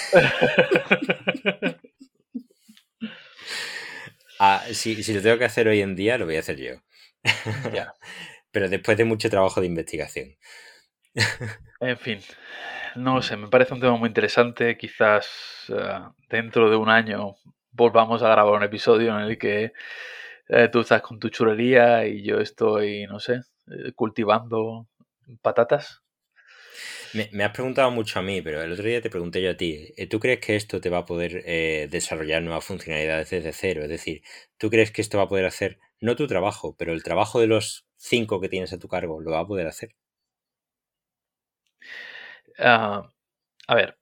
Si lo tengo que hacer hoy en día, lo voy a hacer yo. Ya, Pero después de mucho trabajo de investigación. en fin, no lo sé, me parece un tema muy interesante. Quizás dentro de un año volvamos a grabar un episodio en el que tú estás con tu chulería y yo estoy, no sé, cultivando patatas. Me has preguntado mucho a mí, pero el otro día te pregunté yo a ti. ¿Tú crees que esto te va a poder desarrollar nuevas funcionalidades desde cero? Es decir, ¿tú crees que esto va a poder hacer no tu trabajo, pero el trabajo de los 5 que tienes a tu cargo lo va a poder hacer? Ah, a ver,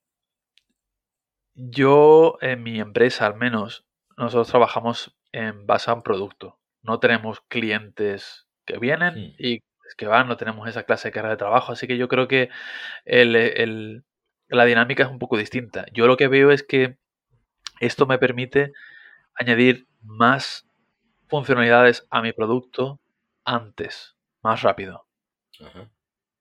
yo en mi empresa al menos, nosotros trabajamos en base a un producto. No tenemos clientes que vienen Hmm. y que van, no tenemos esa clase de carga de trabajo, así que yo creo que el, el- la dinámica es un poco distinta. Yo lo que veo es que esto me permite añadir más funcionalidades a mi producto antes, más rápido. Ajá,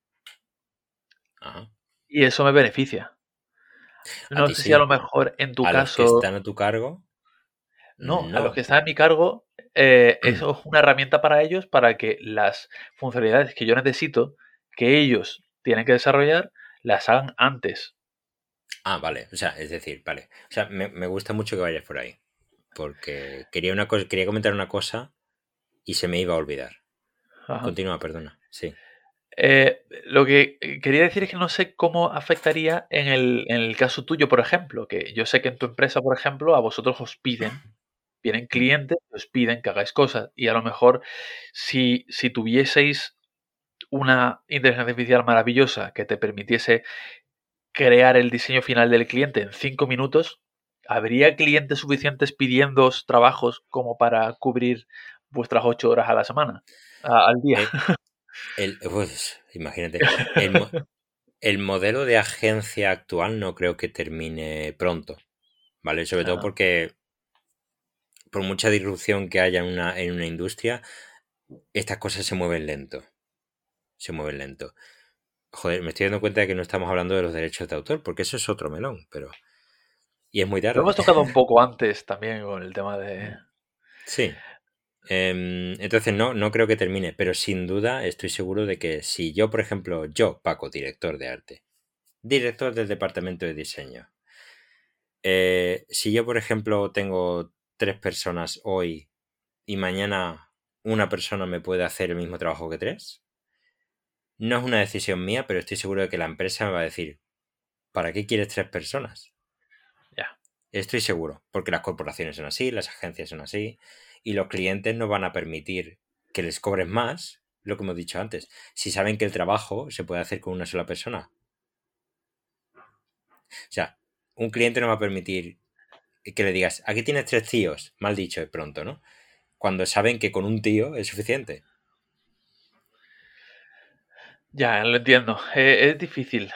ajá. Y eso me beneficia. A No ti sé sí. si a lo mejor en tu A los que caso, están a tu cargo. No, a los No. que están a mi cargo, eso es una herramienta para ellos para que las funcionalidades que yo necesito, que ellos tienen que desarrollar, las hagan antes. Ah, vale. O sea, es decir, vale. O sea, me gusta mucho que vayas por ahí. Porque quería comentar una cosa y se me iba a olvidar. Ajá. Continúa, perdona. Sí. Lo que quería decir es que no sé cómo afectaría en el caso tuyo, por ejemplo, que yo sé que en tu empresa, por ejemplo, a vosotros os piden, vienen Mm. clientes, os piden que hagáis cosas y a lo mejor si tuvieseis una inteligencia artificial maravillosa que te permitiese crear el diseño final del cliente en 5 minutos, ¿habría clientes suficientes pidiéndoos trabajos como para cubrir vuestras 8 horas a la semana, al día? Eh, pues, imagínate. El, mo- el modelo de agencia actual no creo que termine pronto. ¿Vale? Sobre todo Ah, porque por mucha disrupción que haya en una industria, estas cosas se mueven lento. Se mueven lento. Joder, me estoy dando cuenta de que no estamos hablando de los derechos de autor, porque eso es otro melón, pero... Y es muy lo tarde. hemos tocado un poco antes también con el tema de... Sí. Entonces no creo que termine, pero sin duda estoy seguro de que si yo, por ejemplo, yo, Paco, director de arte, director del departamento de diseño, si yo, por ejemplo, tengo 3 personas hoy y mañana una persona me puede hacer el mismo trabajo que 3, no es una decisión mía, pero estoy seguro de que la empresa me va a decir, ¿para qué quieres 3 personas? Ya, Estoy seguro, porque las corporaciones son así, las agencias son así, y los clientes no van a permitir que les cobren más, lo que hemos dicho antes, si saben que el trabajo se puede hacer con una sola persona. O sea, un cliente no va a permitir que le digas, aquí tienes 3 tíos, mal dicho de pronto, ¿no? Cuando saben que con un tío es suficiente. ya, lo entiendo. Es difícil.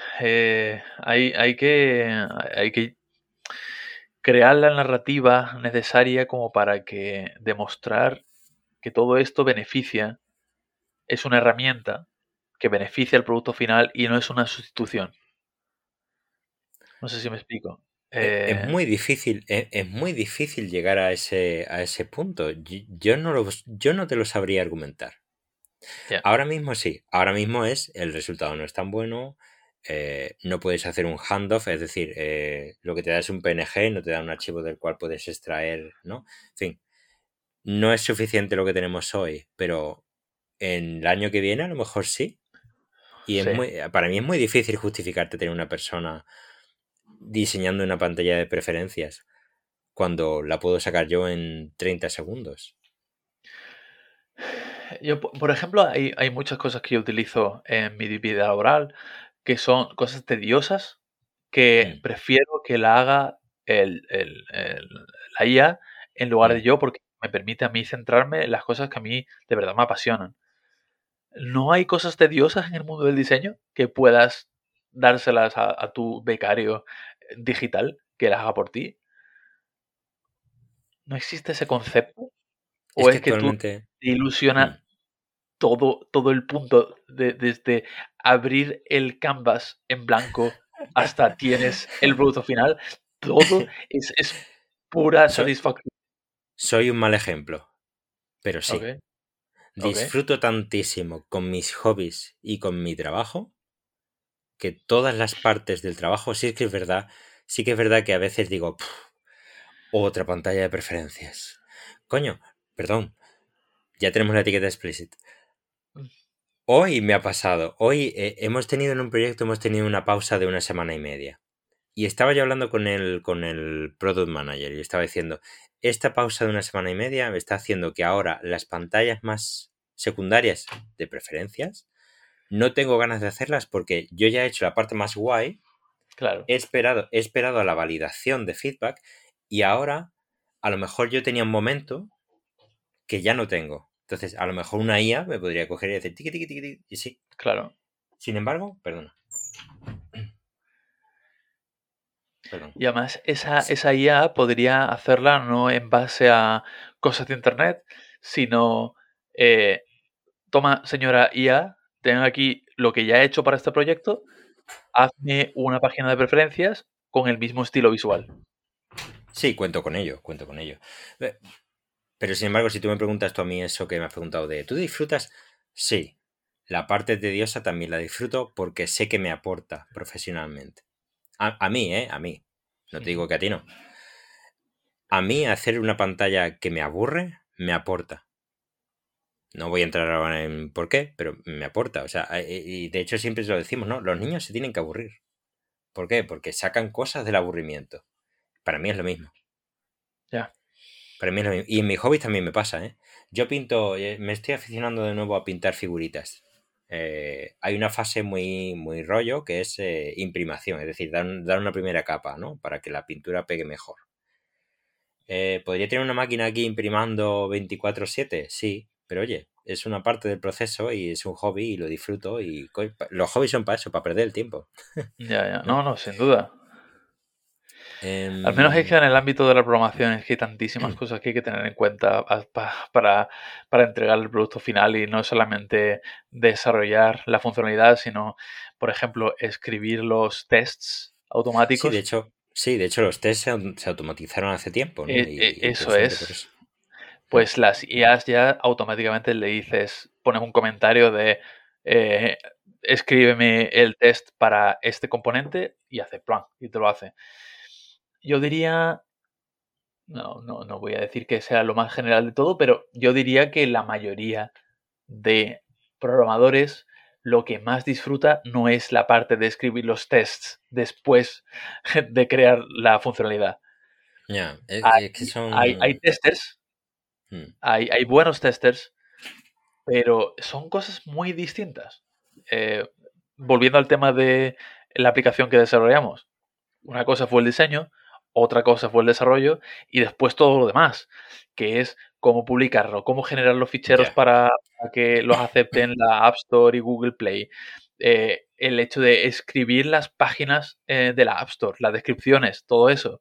Hay que crear la narrativa necesaria como para que demostrar que todo esto beneficia, es una herramienta que beneficia al producto final y no es una sustitución. No sé si me explico. Es Eh, muy difícil, es muy difícil llegar a ese punto. Yo no te lo sabría argumentar. ya, Ahora mismo sí, ahora mismo el resultado no es tan bueno, no puedes hacer un handoff, es decir, lo que te da es un PNG, no te da un archivo del cual puedes extraer, ¿no? En fin, no es suficiente lo que tenemos hoy, pero en el año que viene a lo mejor sí. Y sí. para mí es muy difícil justificarte tener una persona diseñando una pantalla de preferencias cuando la puedo sacar yo en 30 segundos. Yo, por ejemplo, hay muchas cosas que yo utilizo en mi vida laboral que son cosas tediosas que Mm, prefiero que la haga la IA en lugar de mm. yo porque me permite a mí centrarme en las cosas que a mí de verdad me apasionan. ¿No hay cosas tediosas en el mundo del diseño que puedas dárselas a tu becario digital que las haga por ti? ¿No existe ese concepto? Es ¿O que es que tú actualmente... te mm. ilusiona todo el punto desde abrir el canvas en blanco hasta tienes el producto final? Todo es pura So- satisfacción. soy un mal ejemplo, pero sí. Okey, okey. Disfruto tantísimo con mis hobbies y con mi trabajo que todas las partes del trabajo, sí que es verdad que a veces digo, "Puf, otra pantalla de preferencias. Coño, perdón, ya tenemos la etiqueta explicit. Mm, Hoy me ha pasado, hoy hemos tenido en un proyecto, hemos tenido una pausa de 1 semana y media. Y estaba yo hablando con el product manager y estaba diciendo, esta pausa de 1 semana y media me está haciendo que ahora las pantallas más secundarias de preferencias no tengo ganas de hacerlas porque yo ya he hecho la parte más guay, claro. he esperado a la validación de feedback y ahora a lo mejor yo tenía un momento que ya no tengo. Entonces, a lo mejor una IA me podría coger y decir tiqui, tiqui, tiqui, tiqui, y sí. Claro. Sin embargo, perdona, perdón. Y además esa IA podría hacerla no en base a cosas de Internet, sino, eh, toma, señora IA, tenga aquí lo que ya he hecho para este proyecto, hazme una página de preferencias con el mismo estilo visual. Sí, cuento con ello, cuento con ello. Pero sin embargo, si tú me preguntas tú a mí eso que me has preguntado de ¿tú disfrutas? Sí. La parte tediosa también la disfruto porque sé que me aporta profesionalmente. A mí, ¿eh? A mí. No te digo que a ti no. A mí hacer una pantalla que me aburre, me aporta. No voy a entrar ahora en por qué, pero me aporta. O sea, y de hecho siempre lo decimos, ¿no? Los niños se tienen que aburrir. ¿Por qué? Porque sacan cosas del aburrimiento. Para mí es lo mismo. Ya. Para mí es lo mismo. Y en mis hobbies también me pasa, ¿eh? Yo pinto, me estoy aficionando de nuevo a pintar figuritas. Hay una fase muy, muy rollo que es imprimación, es decir, dar una primera capa, ¿no? Para que la pintura pegue mejor. ¿Podría tener una máquina aquí imprimando 24/7? Sí, pero oye, es una parte del proceso y es un hobby y lo disfruto y los hobbies son para eso, para perder el tiempo, Ya, ya. ¿no? No, no, sin duda. Al menos es que Em, en el ámbito de la programación es que hay tantísimas cosas que hay que tener en cuenta para entregar el producto final y no solamente desarrollar la funcionalidad, sino, por ejemplo, escribir los tests automáticos. sí, de hecho los test se automatizaron hace tiempo, ¿no? Y Eso precisamente por es. eso. Mm. Pues las IAs ya automáticamente le dices, pones un comentario de eh, escríbeme el test para este componente y hace plan, y te lo hace. Yo diría, no voy a decir que sea lo más general de todo, pero yo diría que la mayoría de programadores lo que más disfruta no es la parte de escribir los tests después de crear la funcionalidad. Ya, es que Hay son... testers, mm, hay buenos testers, pero son cosas muy distintas. Eh, Volviendo al tema de la aplicación que desarrollamos, una cosa fue el diseño, otra cosa fue el desarrollo y después todo lo demás, que es cómo publicarlo, cómo generar los ficheros ya. para que los acepten la App Store y Google Play. El hecho de escribir las páginas de la App Store, las descripciones, todo eso.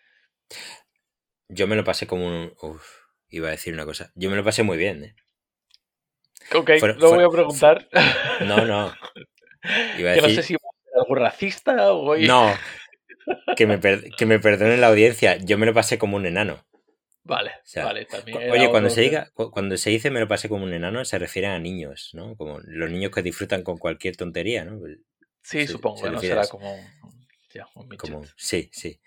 Yo me lo pasé como un... Uf, iba a decir una cosa. Yo me lo pasé muy bien, ¿eh? Ok, Fueron, no voy a fu- preguntar. no, no. Iba a Que no sé decir... si voy a ser algo racista o voy... No, que me perdone la audiencia. Yo me lo pasé como un enano. Vale, O sea, vale, también era oye, otra opción. cuando se dice me lo pasé como un enano, se refiere a niños, ¿no? Como los niños que disfrutan con cualquier tontería, ¿no? Pues Sí, se supongo, ¿no? refiere a Será eso. como ya, un midget. Como, sí, sí.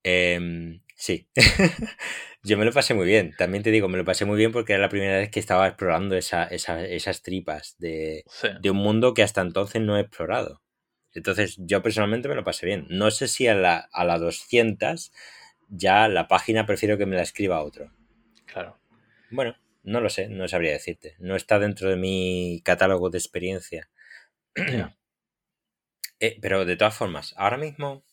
Sí. Yo me lo pasé muy bien. También te digo, me lo pasé muy bien porque era la primera vez que estaba explorando esas tripas Sí. de un mundo que hasta entonces no he explorado. Entonces, yo personalmente me lo pasé bien. No sé si a la 200 ya la página prefiero que me la escriba otro. Claro. Bueno, no lo sé, no sabría decirte. No está dentro de mi catálogo de experiencia. Ya. Pero de todas formas, ahora mismo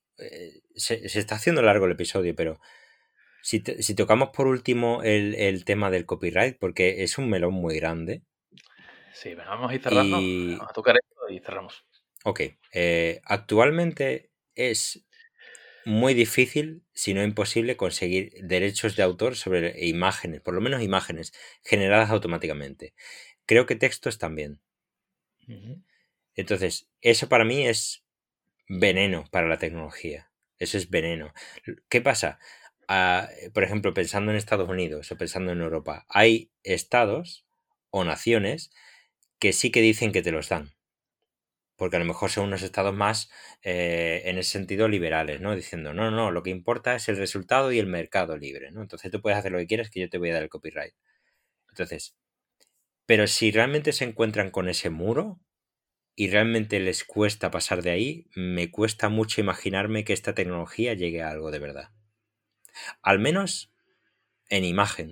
se está haciendo largo el episodio, pero si tocamos por último el tema del copyright, porque es un melón muy grande. Sí, venga, vamos a ir cerrando. Y, Vamos a tocar esto y cerramos. ok, actualmente es muy difícil, si no imposible, conseguir derechos de autor sobre imágenes, por lo menos imágenes, generadas automáticamente. Creo que textos también. Ujú. Entonces, eso para mí es veneno para la tecnología. Eso es veneno. ¿Qué pasa? Por ejemplo, pensando en Estados Unidos o pensando en Europa, hay estados o naciones que sí que dicen que te los dan. Porque a lo mejor son unos estados más, en ese sentido, liberales, ¿no? Diciendo, no, no, lo que importa es el resultado y el mercado libre, ¿no? Entonces tú puedes hacer lo que quieras, que yo te voy a dar el copyright. Entonces, pero si realmente se encuentran con ese muro, y realmente les cuesta pasar de ahí, me cuesta mucho imaginarme que esta tecnología llegue a algo de verdad. Al menos en imagen.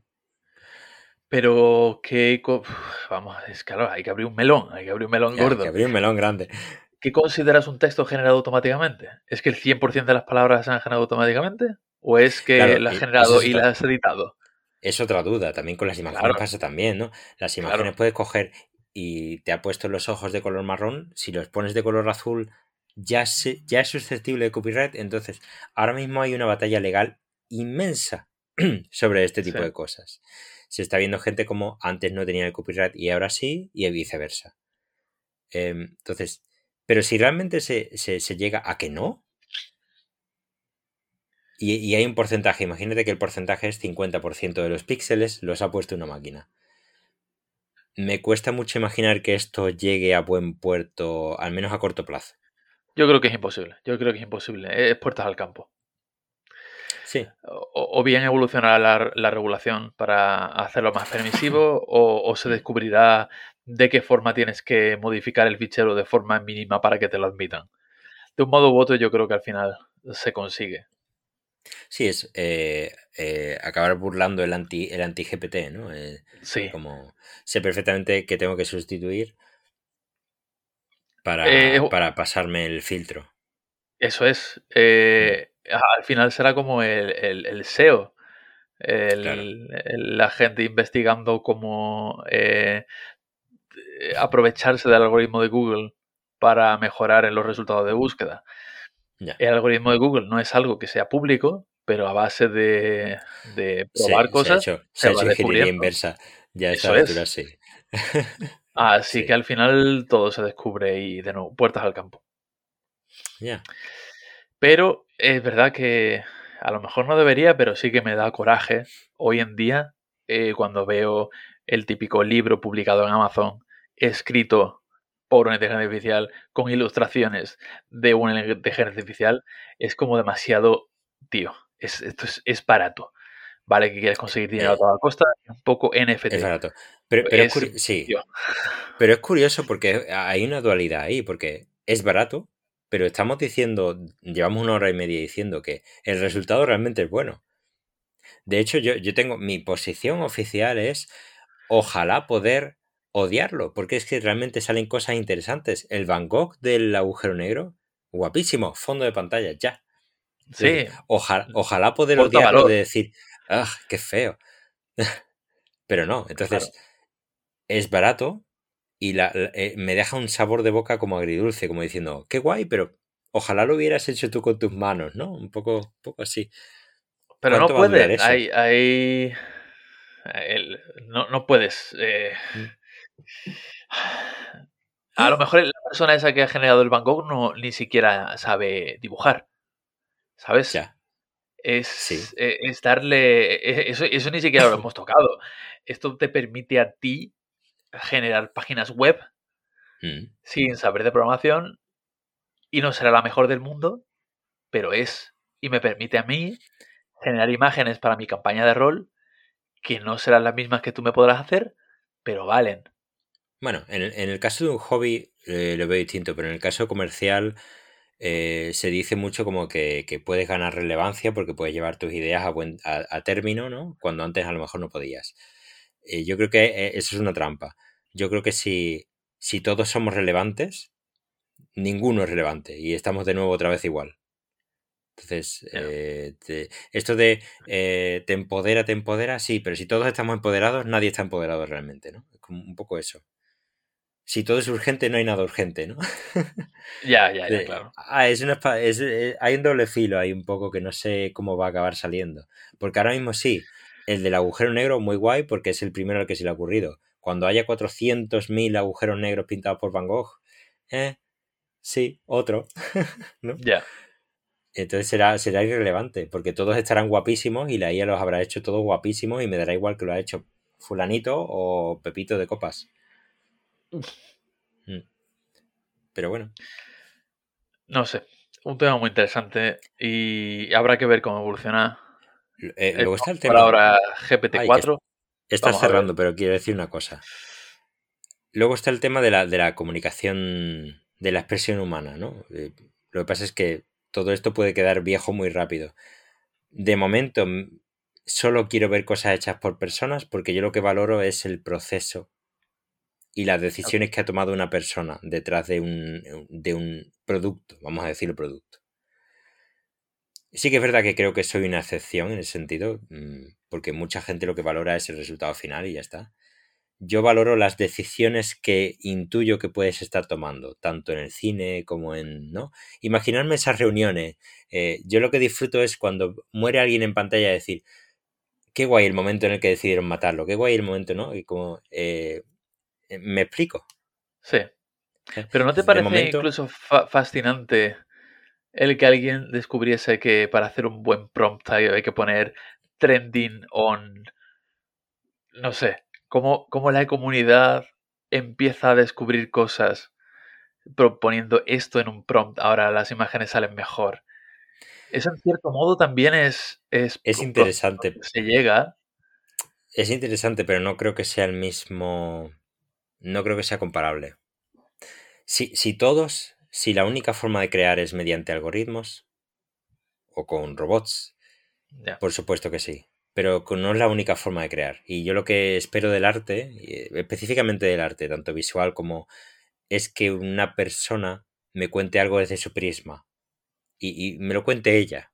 Pero vamos, es claro, hay que abrir un melón Ya, que gordo. abrí un melón grande. ¿Qué consideras un texto generado automáticamente? ¿Es que el 100% de las palabras se han generado automáticamente? ¿O es que Claro, las has eso generado y las has editado? es otra duda. También con las imágenes Claro, pasa también, ¿no? Las imágenes claro. puedes coger y te ha puesto los ojos de color marrón. Si los pones de color azul, ya es susceptible de copyright. Entonces, ahora mismo hay una batalla legal inmensa sobre este Sí. tipo de cosas. Se está viendo gente como antes no tenía el copyright y ahora sí, y viceversa. Entonces, pero si realmente se llega a que no, Y hay un porcentaje, imagínate que el porcentaje es 50% de los píxeles los ha puesto una máquina. Me cuesta mucho imaginar que esto llegue a buen puerto, al menos a corto plazo. Yo creo que es imposible. Yo creo que es imposible. Es puertas al campo. Sí. O bien evolucionará la regulación para hacerlo más permisivo, o se descubrirá de qué forma tienes que modificar el fichero de forma mínima para que te lo admitan. De un modo u otro, yo creo que al final se consigue. Sí, es acabar burlando el anti-GPT, ¿no? Sí. Como sé perfectamente que tengo que sustituir Eh, para pasarme el filtro. Eso es. Mm, Al final será como el SEO. claro, La gente investigando cómo aprovecharse del algoritmo de Google para mejorar en los resultados de búsqueda. ya. El algoritmo de Google no es algo que sea público, pero a base de probar Sí, cosas se se ha va hecho ingeniería descubriendo. inversa. Ya a esta Eso altura, es. sí. Así que Sí, al final todo se descubre y de nuevo, puertas al campo. ya. Pero es verdad que a lo mejor no debería, pero sí que me da coraje hoy en día cuando veo el típico libro publicado en Amazon, escrito por una inteligencia artificial, con ilustraciones de una inteligencia artificial. Es como demasiado, tío, es barato. Vale, que quieres conseguir dinero a Eh, toda costa, un poco es NFT. barato. Pero Es, sí, tío, pero es curioso porque hay una dualidad ahí, porque es barato, pero estamos diciendo, llevamos 1 hora y media diciendo que el resultado realmente es bueno. De hecho, yo tengo, mi posición oficial es, ojalá poder odiarlo, porque es que realmente salen cosas interesantes. El Van Gogh del agujero negro, guapísimo, fondo de pantalla, ya. Es decir, sí, ojalá poder porta odiarlo de valor, decir, ¡ah, qué feo! Pero no, claro. entonces es barato y me deja un sabor de boca como agridulce, como diciendo, qué guay, pero ojalá lo hubieras hecho tú con tus manos, ¿no? Un poco así. Pero no ¿Cuánto va a durar puedes, eso? no puedes. Mm. A lo mejor la persona esa que ha generado el Van Gogh no ni siquiera sabe dibujar, ¿sabes? Ya, sí. Es darle. Eso ni siquiera lo hemos tocado. Esto te permite a ti generar páginas web Mm. sin saber de programación y no será la mejor del mundo, pero es. Y me permite a mí generar imágenes para mi campaña de rol que no serán las mismas que tú me podrás hacer, pero valen. Bueno, en el caso de un hobby lo veo distinto, pero en el caso comercial se dice mucho como que puedes ganar relevancia porque puedes llevar tus ideas a término, ¿no? Cuando antes a lo mejor no podías. Yo creo que eso es una trampa. Yo creo que si todos somos relevantes, ninguno es relevante y estamos de nuevo otra vez igual. Entonces, Yeah. esto de te empodera, sí, pero si todos estamos empoderados, nadie está empoderado realmente, ¿no? Es como un poco eso. Si todo es urgente, no hay nada urgente, ¿no? Ya, claro. Hay un doble filo ahí un poco que no sé cómo va a acabar saliendo. Porque ahora mismo sí, el del agujero negro muy guay porque es el primero al que se le ha ocurrido. Cuando haya 400.000 agujeros negros pintados por Van Gogh, sí, otro, ¿no? Ya. Entonces será irrelevante porque todos estarán guapísimos y la IA los habrá hecho todos guapísimos y me dará igual que lo ha hecho fulanito o Pepito de copas. Mm. Pero bueno, No sé. Un tema muy interesante y habrá que ver cómo evoluciona. luego está el Por tema. ahora Ay, que GPT-4. estás Vamos a ver. cerrando, pero quiero decir una cosa. Luego está el tema de la comunicación, de la expresión humana, ¿no? Lo que pasa es que todo esto puede quedar viejo muy rápido. De momento, solo quiero ver cosas hechas por personas porque yo lo que valoro es el proceso y las decisiones que ha tomado una persona detrás de un producto, vamos a decirlo producto. Sí que es verdad que creo que soy una excepción en ese sentido, porque mucha gente lo que valora es el resultado final y ya está. Yo valoro las decisiones que intuyo que puedes estar tomando, tanto en el cine como en, ¿no? Imaginarme esas reuniones. Yo lo que disfruto es cuando muere alguien en pantalla decir, qué guay el momento en el que decidieron matarlo, qué guay el momento, ¿no? Y como, me explico. Sí. Pero ¿no te De parece momento, incluso fascinante? el que alguien descubriese que para hacer un buen prompt hay que poner trending on, no sé, cómo la comunidad empieza a descubrir cosas proponiendo esto en un prompt, ahora las imágenes salen mejor. Eso en cierto modo también es Es un proceso interesante. que se llega. Es interesante, pero no creo que sea el mismo. No creo que sea comparable. Si la única forma de crear es mediante algoritmos o con robots, Ya. por supuesto que sí. Pero no es la única forma de crear. Y yo lo que espero del arte, específicamente del arte, tanto visual como es que una persona me cuente algo desde su prisma. Y me lo cuente ella.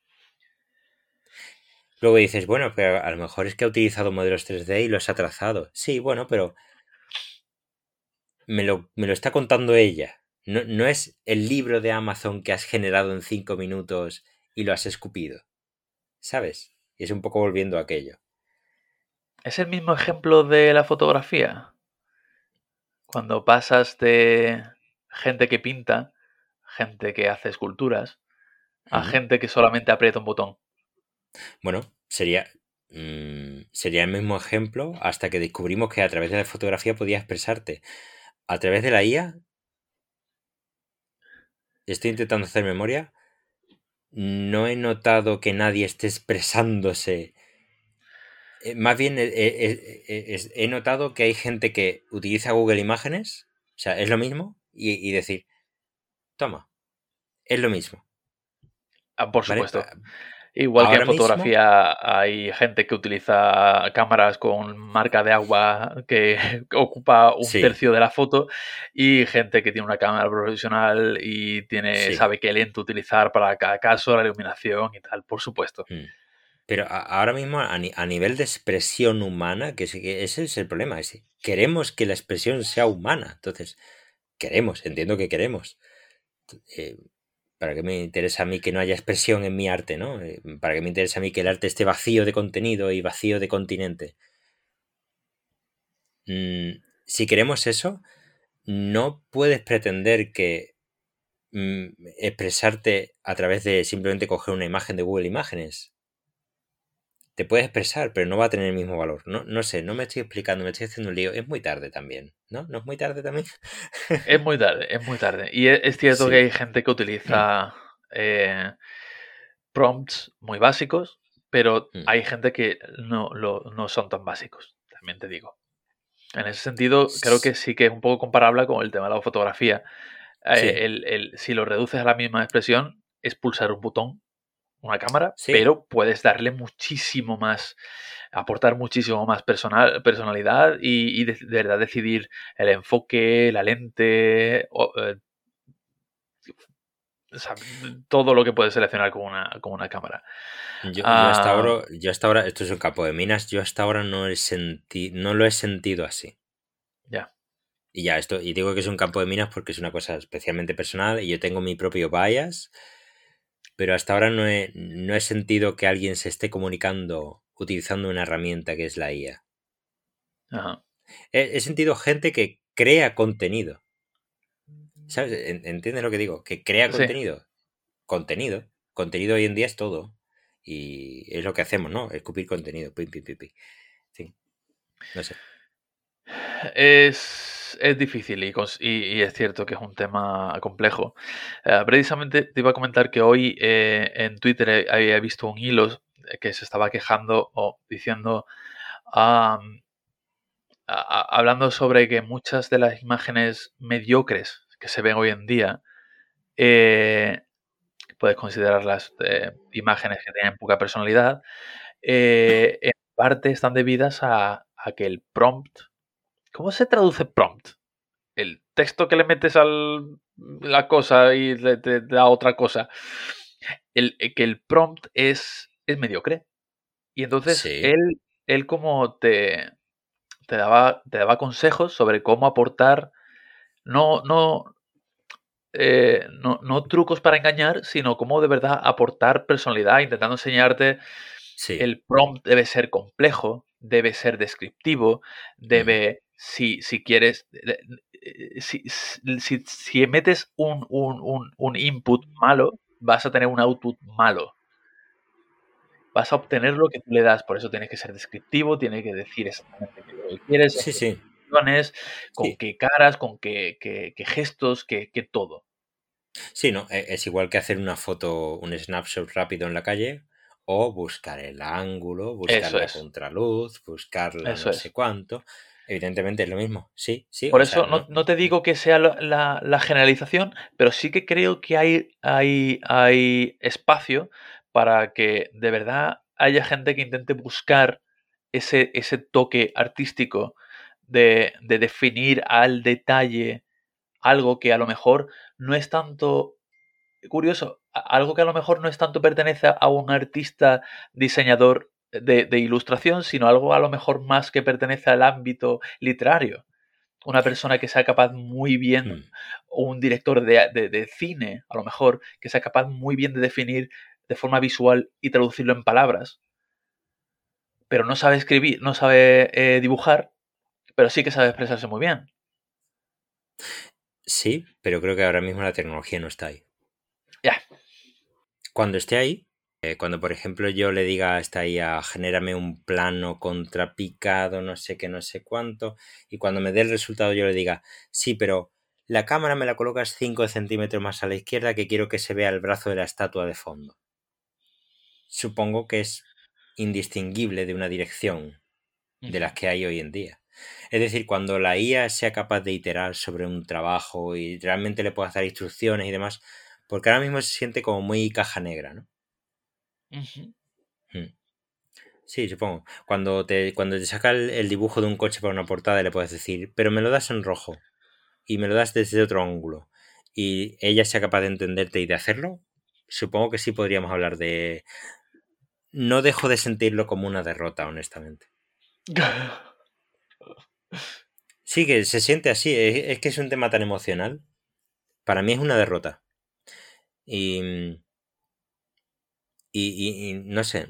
Luego dices, bueno, pero a lo mejor es que ha utilizado modelos 3D y los ha trazado. Sí, bueno, pero me lo está contando ella. No es el libro de Amazon que has generado en 5 minutos y lo has escupido. ¿Sabes? Y es un poco volviendo a aquello. Es el mismo ejemplo de la fotografía. Cuando pasas de gente que pinta, gente que hace esculturas, a Ujú. gente que solamente aprieta un botón. Bueno, sería el mismo ejemplo hasta que descubrimos que a través de la fotografía podías expresarte. A través de la IA, estoy intentando hacer memoria, no he notado que nadie esté expresándose. Más bien he notado que hay gente que utiliza Google Imágenes, o sea, es lo mismo, y decir, toma, es lo mismo, Ah, por ¿vale? supuesto. Igual que en Ahora mismo, fotografía hay gente que utiliza cámaras con marca de agua que ocupa un sí, tercio de la foto y gente que tiene una cámara profesional y sí. sabe qué lente utilizar para cada caso, la iluminación y tal, por supuesto. Mm. Pero ahora mismo, a nivel de expresión humana, que ese es el problema, queremos que la expresión sea humana. Entonces, entiendo que queremos. Eh, ¿Para qué me interesa a mí que no haya expresión en mi arte, no? ¿Para qué me interesa a mí que el arte esté vacío de contenido y vacío de continente? Si queremos eso, no puedes pretender que expresarte a través de simplemente coger una imagen de Google Imágenes. Te puedes expresar, pero no va a tener el mismo valor. No sé, no me estoy explicando, me estoy haciendo un lío. Es muy tarde también, ¿no? ¿No es muy tarde también? Es muy tarde, es muy tarde. Y es cierto que Sí. hay gente que utiliza prompts muy básicos, pero hay gente que no son tan básicos, también te digo. En ese sentido, creo que sí que es un poco comparable con el tema de la fotografía. Sí, Si lo reduces a la misma expresión, es pulsar un botón, una cámara, sí. pero puedes darle muchísimo más, aportar muchísimo más personalidad y de verdad decidir el enfoque, la lente, o sea, todo lo que puedes seleccionar con una cámara. Ah, Yo hasta ahora, esto es un campo de minas, yo hasta ahora no lo he sentido así. ya. Y digo que es un campo de minas porque es una cosa especialmente personal y yo tengo mi propio bias, pero hasta ahora no he sentido que alguien se esté comunicando utilizando una herramienta que es la IA. Ajá. He sentido gente que crea contenido. ¿Sabes? ¿Entiendes lo que digo? Que crea Sí. contenido. Contenido. Contenido hoy en día es todo. Y es lo que hacemos, ¿no? Escupir contenido. Pim, pim, pim, pim. Sí, no sé. Es difícil y es cierto que es un tema complejo. Precisamente te iba a comentar que hoy en Twitter había visto un hilo que se estaba quejando o diciendo, am, hablando sobre que muchas de las imágenes mediocres que se ven hoy en día, eh, puedes considerarlas imágenes que tienen poca personalidad, en parte están debidas a que el prompt. ¿Cómo se traduce prompt? El texto que le metes a la cosa y te da otra cosa. Que el prompt es mediocre. Y entonces Sí. él como te daba consejos sobre cómo aportar, no, no, no trucos para engañar, sino cómo de verdad aportar personalidad, intentando enseñarte. Sí. El prompt debe ser complejo, debe ser descriptivo, Ujú. debe si quieres, si metes un input malo, vas a tener un output malo. Vas a obtener lo que tú le das, por eso tienes que ser descriptivo, tienes que decir exactamente qué es lo que quieres, en Sí, qué sí. condiciones, con Sí, qué caras, con qué gestos, qué todo. sí, no, es igual que hacer una foto, un snapshot rápido en la calle, o buscar el ángulo, buscar Eso la es, contraluz, buscar la eso no sé es. cuánto. Evidentemente es lo mismo. Sí, sí, Por o sea, eso no. no te digo que sea la generalización, pero sí que creo que hay espacio para que de verdad haya gente que intente buscar ese toque artístico de definir al detalle algo que a lo mejor no es tanto curioso, algo que a lo mejor no es tanto pertenece a un artista diseñador de ilustración, sino algo a lo mejor más que pertenece al ámbito literario. Una persona que sea capaz muy bien, Hmm. o un director de cine, a lo mejor, que sea capaz muy bien de definir de forma visual y traducirlo en palabras, pero no sabe escribir, no sabe dibujar, pero sí que sabe expresarse muy bien. Sí, pero creo que ahora mismo la tecnología no está ahí. Ya. Cuando esté ahí, cuando por ejemplo yo le diga a esta IA, genérame un plano contrapicado, no sé qué, no sé cuánto, y cuando me dé el resultado yo le diga, sí, pero la cámara me la colocas 5 centímetros más a la izquierda que quiero que se vea el brazo de la estatua de fondo. Supongo que es indistinguible de una dirección de Ujú. las que hay hoy en día. Es decir, cuando la IA sea capaz de iterar sobre un trabajo y realmente le puedas dar instrucciones y demás, porque ahora mismo se siente como muy caja negra, ¿no? Ujú. Hmm. Sí, supongo. Cuando te saca el dibujo de un coche para una portada, le puedes decir, pero me lo das en rojo y me lo das desde otro ángulo. Y ella sea capaz de entenderte y de hacerlo, supongo que sí podríamos hablar de... No dejo de sentirlo como una derrota, honestamente. Sí, que se siente así, es que es un tema tan emocional. Para mí es una derrota. Y, y no sé,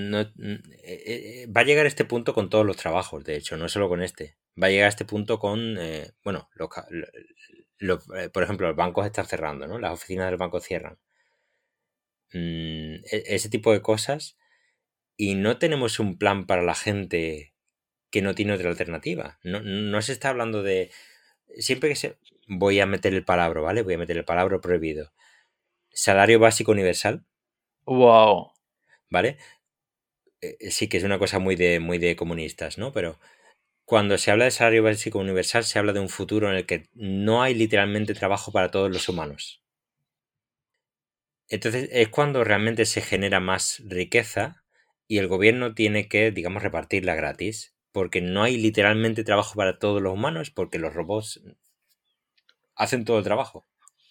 va a llegar a este punto con todos los trabajos, de hecho, no solo con este. Va a llegar a este punto con, bueno, por ejemplo, los bancos están cerrando, ¿no? Las oficinas del banco cierran. Ese tipo de cosas. Y no tenemos un plan para la gente que no tiene otra alternativa. No se está hablando de... Siempre que se... Voy a meter el palabra, ¿vale? Voy a meter el palabra prohibido. Salario básico universal, Wow. ¿vale? Sí que es una cosa muy de comunistas, ¿no? Pero cuando se habla de salario básico universal, se habla de un futuro en el que no hay literalmente trabajo para todos los humanos. Entonces es cuando realmente se genera más riqueza y el gobierno tiene que, digamos, repartirla gratis, porque no hay literalmente trabajo para todos los humanos, porque los robots hacen todo el trabajo.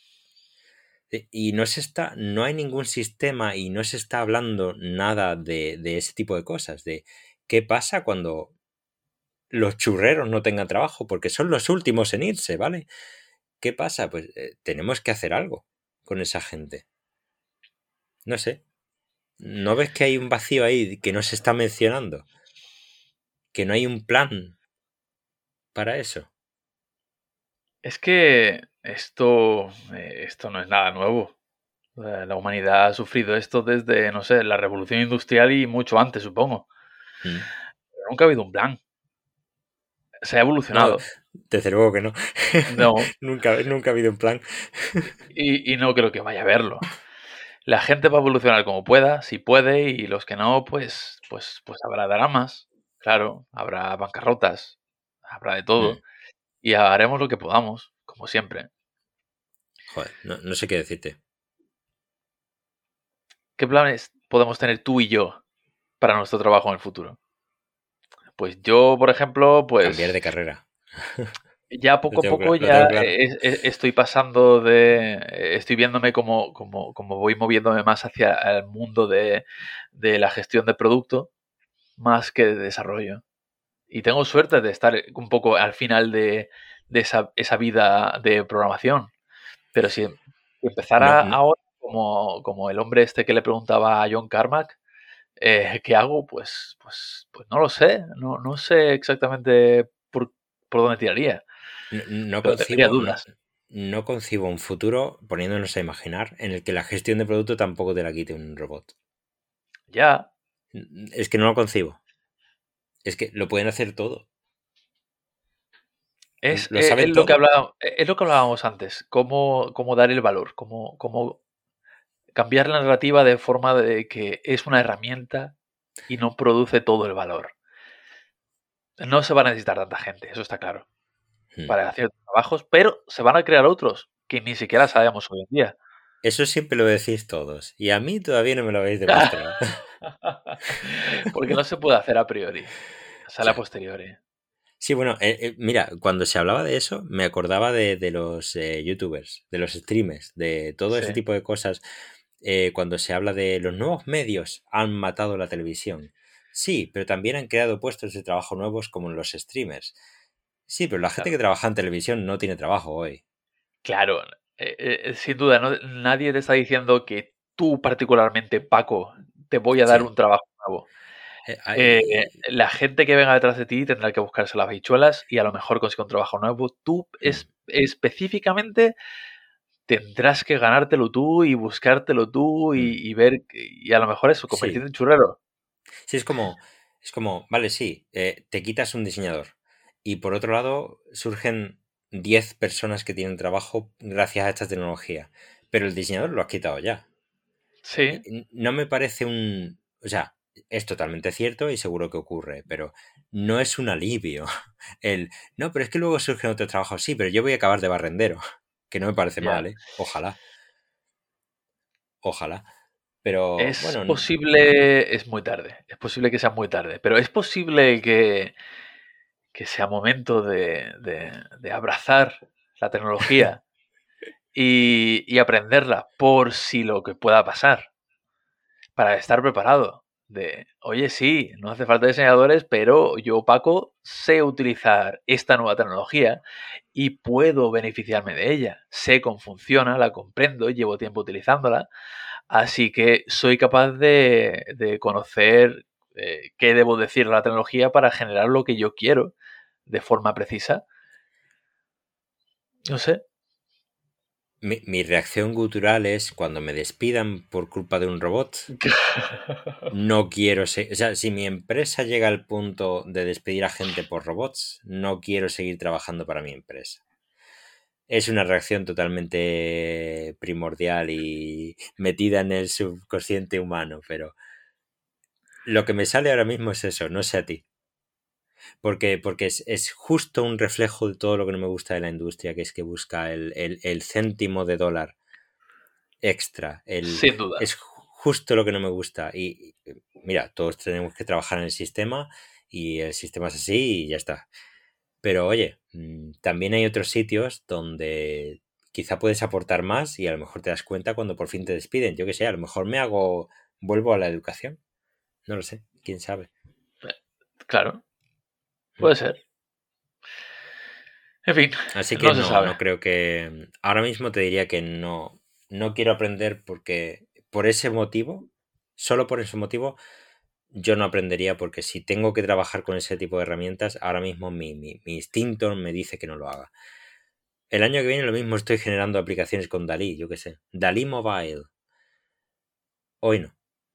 Y no hay ningún sistema y no se está hablando nada de ese tipo de cosas, de qué pasa cuando los churreros no tengan trabajo, porque son los últimos en irse, ¿vale? ¿Qué pasa? Pues tenemos que hacer algo con esa gente. No sé. ¿No ves que hay un vacío ahí que no se está mencionando? Que no hay un plan para eso. Es que esto no es nada nuevo. La humanidad ha sufrido esto desde, no sé, la revolución industrial y mucho antes, supongo. Mm. Pero nunca ha habido un plan. Se ha No, evolucionado. desde luego que no. No, Nunca ha habido un plan. y no creo que vaya a haberlo. La gente va a evolucionar como pueda, si puede, y los que no, pues habrá dramas, claro, habrá bancarrotas, habrá de todo, Mm. y haremos lo que podamos, como siempre. Joder, no sé qué decirte. ¿Qué planes podemos tener tú y yo para nuestro trabajo en el futuro? Pues yo, por ejemplo, Cambiar pues de carrera. ya poco a poco Lo ya tengo claro. estoy pasando estoy viéndome como voy moviéndome más hacia el mundo de la gestión de producto, más que de desarrollo. Y tengo suerte de estar un poco al final de esa vida de programación. Pero si No, empezara no, ahora, como el hombre este que le preguntaba a John Carmack, ¿qué hago? Pues no lo sé. No sé exactamente por dónde tiraría. No Pero tendría concibo, dudas. no concibo un futuro, poniéndonos a imaginar, en el que la gestión de producto tampoco te la quite un robot. Ya. Es que no lo concibo. Es que lo pueden hacer todo. Lo Es saben lo que todo. es lo que hablábamos antes. Cómo dar el valor. Cómo cambiar la narrativa de forma de que es una herramienta y no produce todo el valor. No se va a necesitar tanta gente, eso está claro, Hmm. para ciertos trabajos, pero se van a crear otros que ni siquiera sabemos hoy en día. Eso siempre lo decís todos. Y a mí todavía no me lo habéis demostrado. Porque no se puede hacer a priori, sale a Ya. posteriori. Sí, bueno, mira, cuando se hablaba de eso, me acordaba de los youtubers, de los streamers, de todo ese Sí, tipo de cosas. Cuando se habla de los nuevos medios han matado la televisión. Sí, pero también han creado puestos de trabajo nuevos como los streamers. Sí, pero la gente que claro. trabaja en televisión no tiene trabajo hoy. Claro, sin duda, nadie te está diciendo que tú particularmente, Paco, te voy a dar Sí. un trabajo nuevo. Hay... La gente que venga detrás de ti tendrá que buscarse las habichuelas y a lo mejor consigue un trabajo nuevo. Tú Hmm, específicamente tendrás que ganártelo tú y buscártelo tú hmm. y ver, y a lo mejor eso, Sí, convertirte en churrero. sí, vale, sí, te quitas un diseñador. Y por otro lado, surgen 10 personas que tienen trabajo gracias a esta tecnología. Pero el diseñador lo has quitado ya. Sí, No me parece un... O sea, es totalmente cierto y seguro que ocurre, pero no es un alivio. No, pero es que luego surgen otros trabajos. Sí, pero yo voy a acabar de barrendero. Que no me parece mal, ya. ¿eh? Ojalá, ojalá. Pero Es bueno, posible, es muy tarde, es posible que sea muy tarde, pero es posible que sea momento de abrazar la tecnología y aprenderla por si lo que pueda pasar, para estar preparado. De, oye, sí, no hace falta diseñadores, pero yo, Paco, sé utilizar esta nueva tecnología y puedo beneficiarme de ella. Sé cómo funciona, la comprendo, llevo tiempo utilizándola, así que soy capaz de conocer qué debo decir a la tecnología para generar lo que yo quiero de forma precisa. No sé. mi reacción gutural es cuando me despidan por culpa de un robot. No quiero seguir, o sea, si mi empresa llega al punto de despedir a gente por robots, no quiero seguir trabajando para mi empresa. Es una reacción totalmente primordial y metida en el subconsciente humano, pero lo que me sale ahora mismo es eso, no sé a ti. Porque es justo un reflejo de todo lo que no me gusta de la industria, que es que busca el céntimo de dólar extra. Sin duda. Es justo lo que no me gusta. Y mira, todos tenemos que trabajar en el sistema y el sistema es así y ya está. Pero oye, también hay otros sitios donde quizá puedes aportar más y a lo mejor te das cuenta cuando por fin te despiden. Yo qué sé, a lo mejor vuelvo a la educación. No lo sé, quién sabe. Claro, Mm. puede ser. En fin, Así que no se no, sabe. no creo que... Ahora mismo te diría que no, no quiero aprender porque por ese motivo, solo por ese motivo, yo no aprendería porque si tengo que trabajar con ese tipo de herramientas, ahora mismo mi instinto me dice que no lo haga. El año que viene lo mismo estoy generando aplicaciones con Dalí, yo qué sé. Dalí Mobile. Hoy no.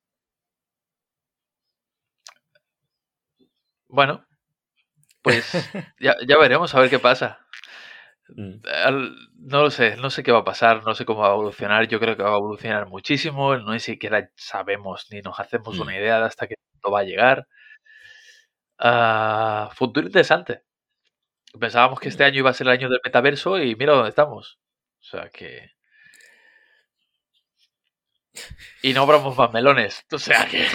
Bueno, pues ya veremos a ver qué pasa. Mm, No lo sé, no sé qué va a pasar, no sé cómo va a evolucionar. Yo creo que va a evolucionar muchísimo. No ni siquiera sabemos ni nos hacemos mm, una idea de hasta qué punto va a llegar. Futuro interesante. Pensábamos que este mm. año iba a ser el año del metaverso y mira dónde estamos. O sea que. Y no abramos más melones. O sea que.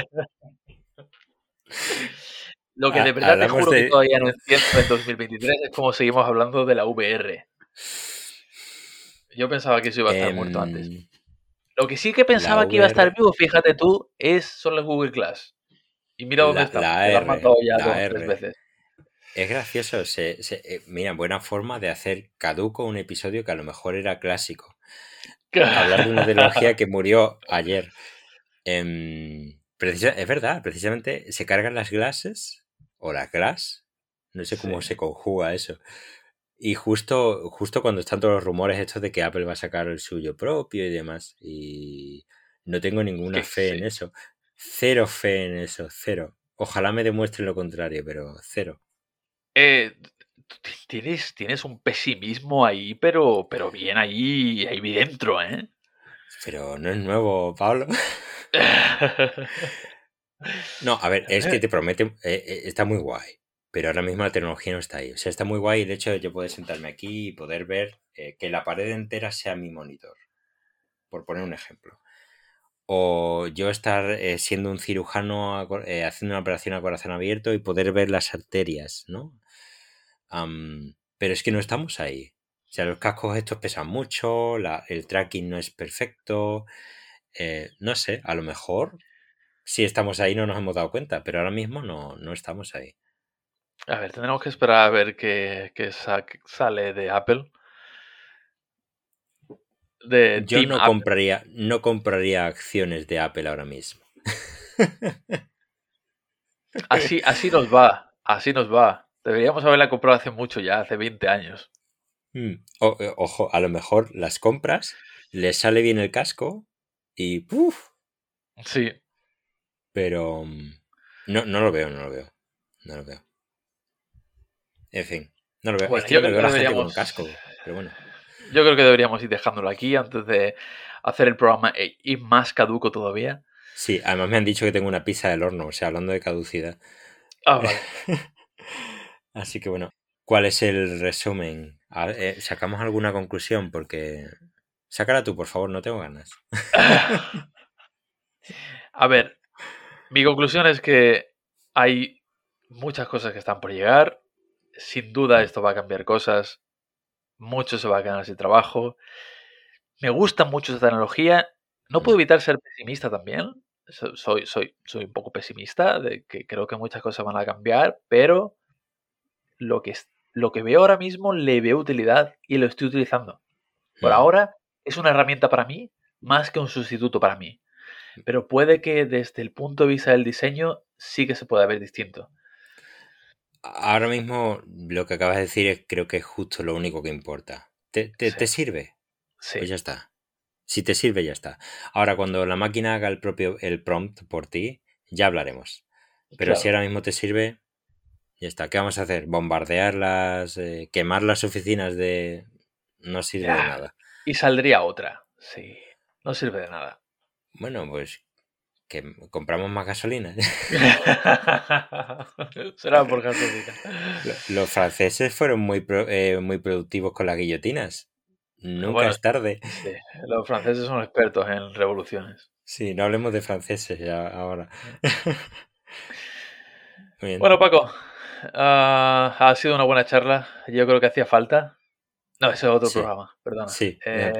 Lo que de verdad te Hablamos juro que de... todavía no entiendo en 2023 es cómo seguimos hablando de la VR. Yo pensaba que eso iba a estar muerto antes. em, Lo que sí que la pensaba que iba a estar VR, vivo, fíjate tú, son los Google Glass. Y mira dónde la estamos, que lo han AR, matado ya la 2 o 3 AR. veces. Es gracioso. Mira, buena forma de hacer caduco un episodio que a lo mejor era clásico. Hablar de una tecnología que murió ayer. Es verdad, precisamente se cargan las glasses o las glass. No sé Sí. cómo se conjuga eso. Y justo cuando están todos los rumores estos de que Apple va a sacar el suyo propio y demás. Y no tengo ninguna fe Sí. en eso. Cero fe en eso, cero. Ojalá me demuestren lo contrario, pero cero. Tienes un pesimismo ahí, pero bien ahí dentro, ¿eh? Pero no es nuevo, Pablo. No, a ver, es que te promete, está muy guay, pero ahora mismo la tecnología no está ahí. O sea, está muy guay el hecho de yo poder sentarme aquí y poder ver que la pared entera sea mi monitor, por poner un ejemplo. O yo estar siendo un cirujano haciendo una operación a corazón abierto y poder ver las arterias, ¿no? Pero es que no estamos ahí. O sea, los cascos estos pesan mucho, el tracking no es perfecto. No sé, a lo mejor si estamos ahí no nos hemos dado cuenta, pero ahora mismo no estamos ahí. A ver, tendremos que esperar a ver qué sale de Apple, de Yo Team Apple. no compraría acciones de Apple ahora mismo. Así nos va, así nos va. Deberíamos haberla comprado hace mucho ya, hace 20 años. Ojo, a lo mejor las compras, les sale bien el casco y ¡puf! Sí. Pero no lo veo, no lo veo. No lo veo. En fin, no lo veo. Es Bueno, que no yo me creo que veo a la gente con deberíamos, casco, pero bueno. yo creo que deberíamos ir dejándolo aquí antes de hacer el programa y más caduco todavía. Sí, además me han dicho que tengo una pizza del horno, o sea, hablando de caducidad. Ah, vale. Así que bueno, ¿cuál es el resumen? ¿Sacamos alguna conclusión? Porque... Sácala tú, por favor, no tengo ganas. A ver, mi conclusión es que hay muchas cosas que están por llegar. Sin duda esto va a cambiar cosas. Mucho se va a quedar sin trabajo. Me gusta mucho esta tecnología. No puedo evitar ser pesimista también. Soy un poco pesimista de que creo que muchas cosas van a cambiar, pero lo que veo ahora mismo le veo utilidad y lo estoy utilizando. Por ahora es una herramienta para mí más que un sustituto para mí. Pero puede que desde el punto de vista del diseño sí que se pueda ver distinto. Ahora mismo lo que acabas de decir creo que es justo lo único que importa. Sí, ¿Te sirve? sí, Pues ya está. Si te sirve, ya está. Ahora, cuando la máquina haga el prompt por ti, ya hablaremos. Pero si claro. ahora mismo te sirve, ya está. ¿Qué vamos a hacer? ¿Bombardearlas? ¿Quemar las oficinas de...? No sirve de Ya. nada. Y saldría otra. Sí. No sirve de nada. Bueno, pues que compramos más gasolina. Será por gasolina. Los franceses fueron muy productivos con las guillotinas. Nunca Bueno, es tarde. sí, los franceses son expertos en revoluciones. Sí, no hablemos de franceses ya ahora. Muy bien. Bueno, Paco, ha sido una buena charla. Yo creo que hacía falta. No, ese es otro Sí, programa, perdona. sí, mejor.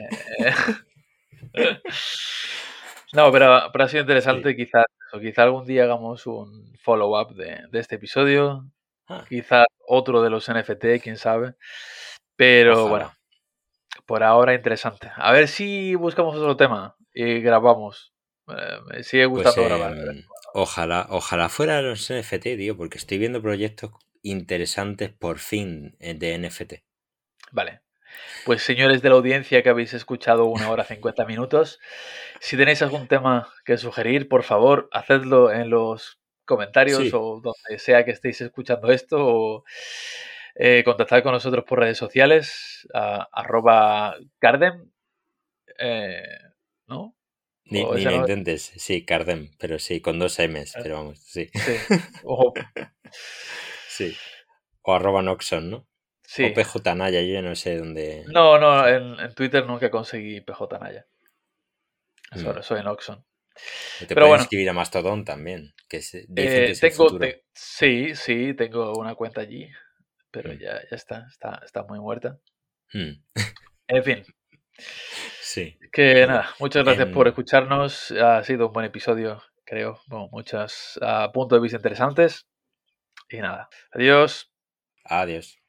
No, pero ha sido Sí. interesante. Quizá algún día hagamos un follow-up de este episodio. Ah, Quizá otro de los NFT, quién sabe. Pero bueno, ojalá. por ahora interesante. A ver si buscamos otro tema y grabamos. Me sigue Pues gustando grabar. ojalá fuera los NFT, tío, porque estoy viendo proyectos interesantes por fin de NFT. Vale. Pues señores de la audiencia que habéis escuchado 1 hora 50 minutos, si tenéis algún tema que sugerir, por favor, hacedlo en los comentarios Sí, o donde sea que estéis escuchando esto o contactad con nosotros por redes sociales, @Gardem, eh, ¿no? O ni ese la no, intentes. Sí, Cardem, pero sí, con dos M's, pero vamos, sí. sí, o, Sí. O @Noxon, ¿no? O sí. PJ Naya, yo ya no sé dónde. No, Sí. en Twitter nunca conseguí PJ Naya. Mm. Soy en Oxon. Te Pero pueden bueno, escribir a Mastodon también, dicen que es el tengo, futuro. sí, tengo una cuenta allí, pero Mm. ya está muy muerta. Mm. En fin, Sí. que Bueno, nada, muchas gracias por en... escucharnos. Ha sido un buen episodio, creo, con muchos puntos de vista interesantes. Y nada, adiós. adiós.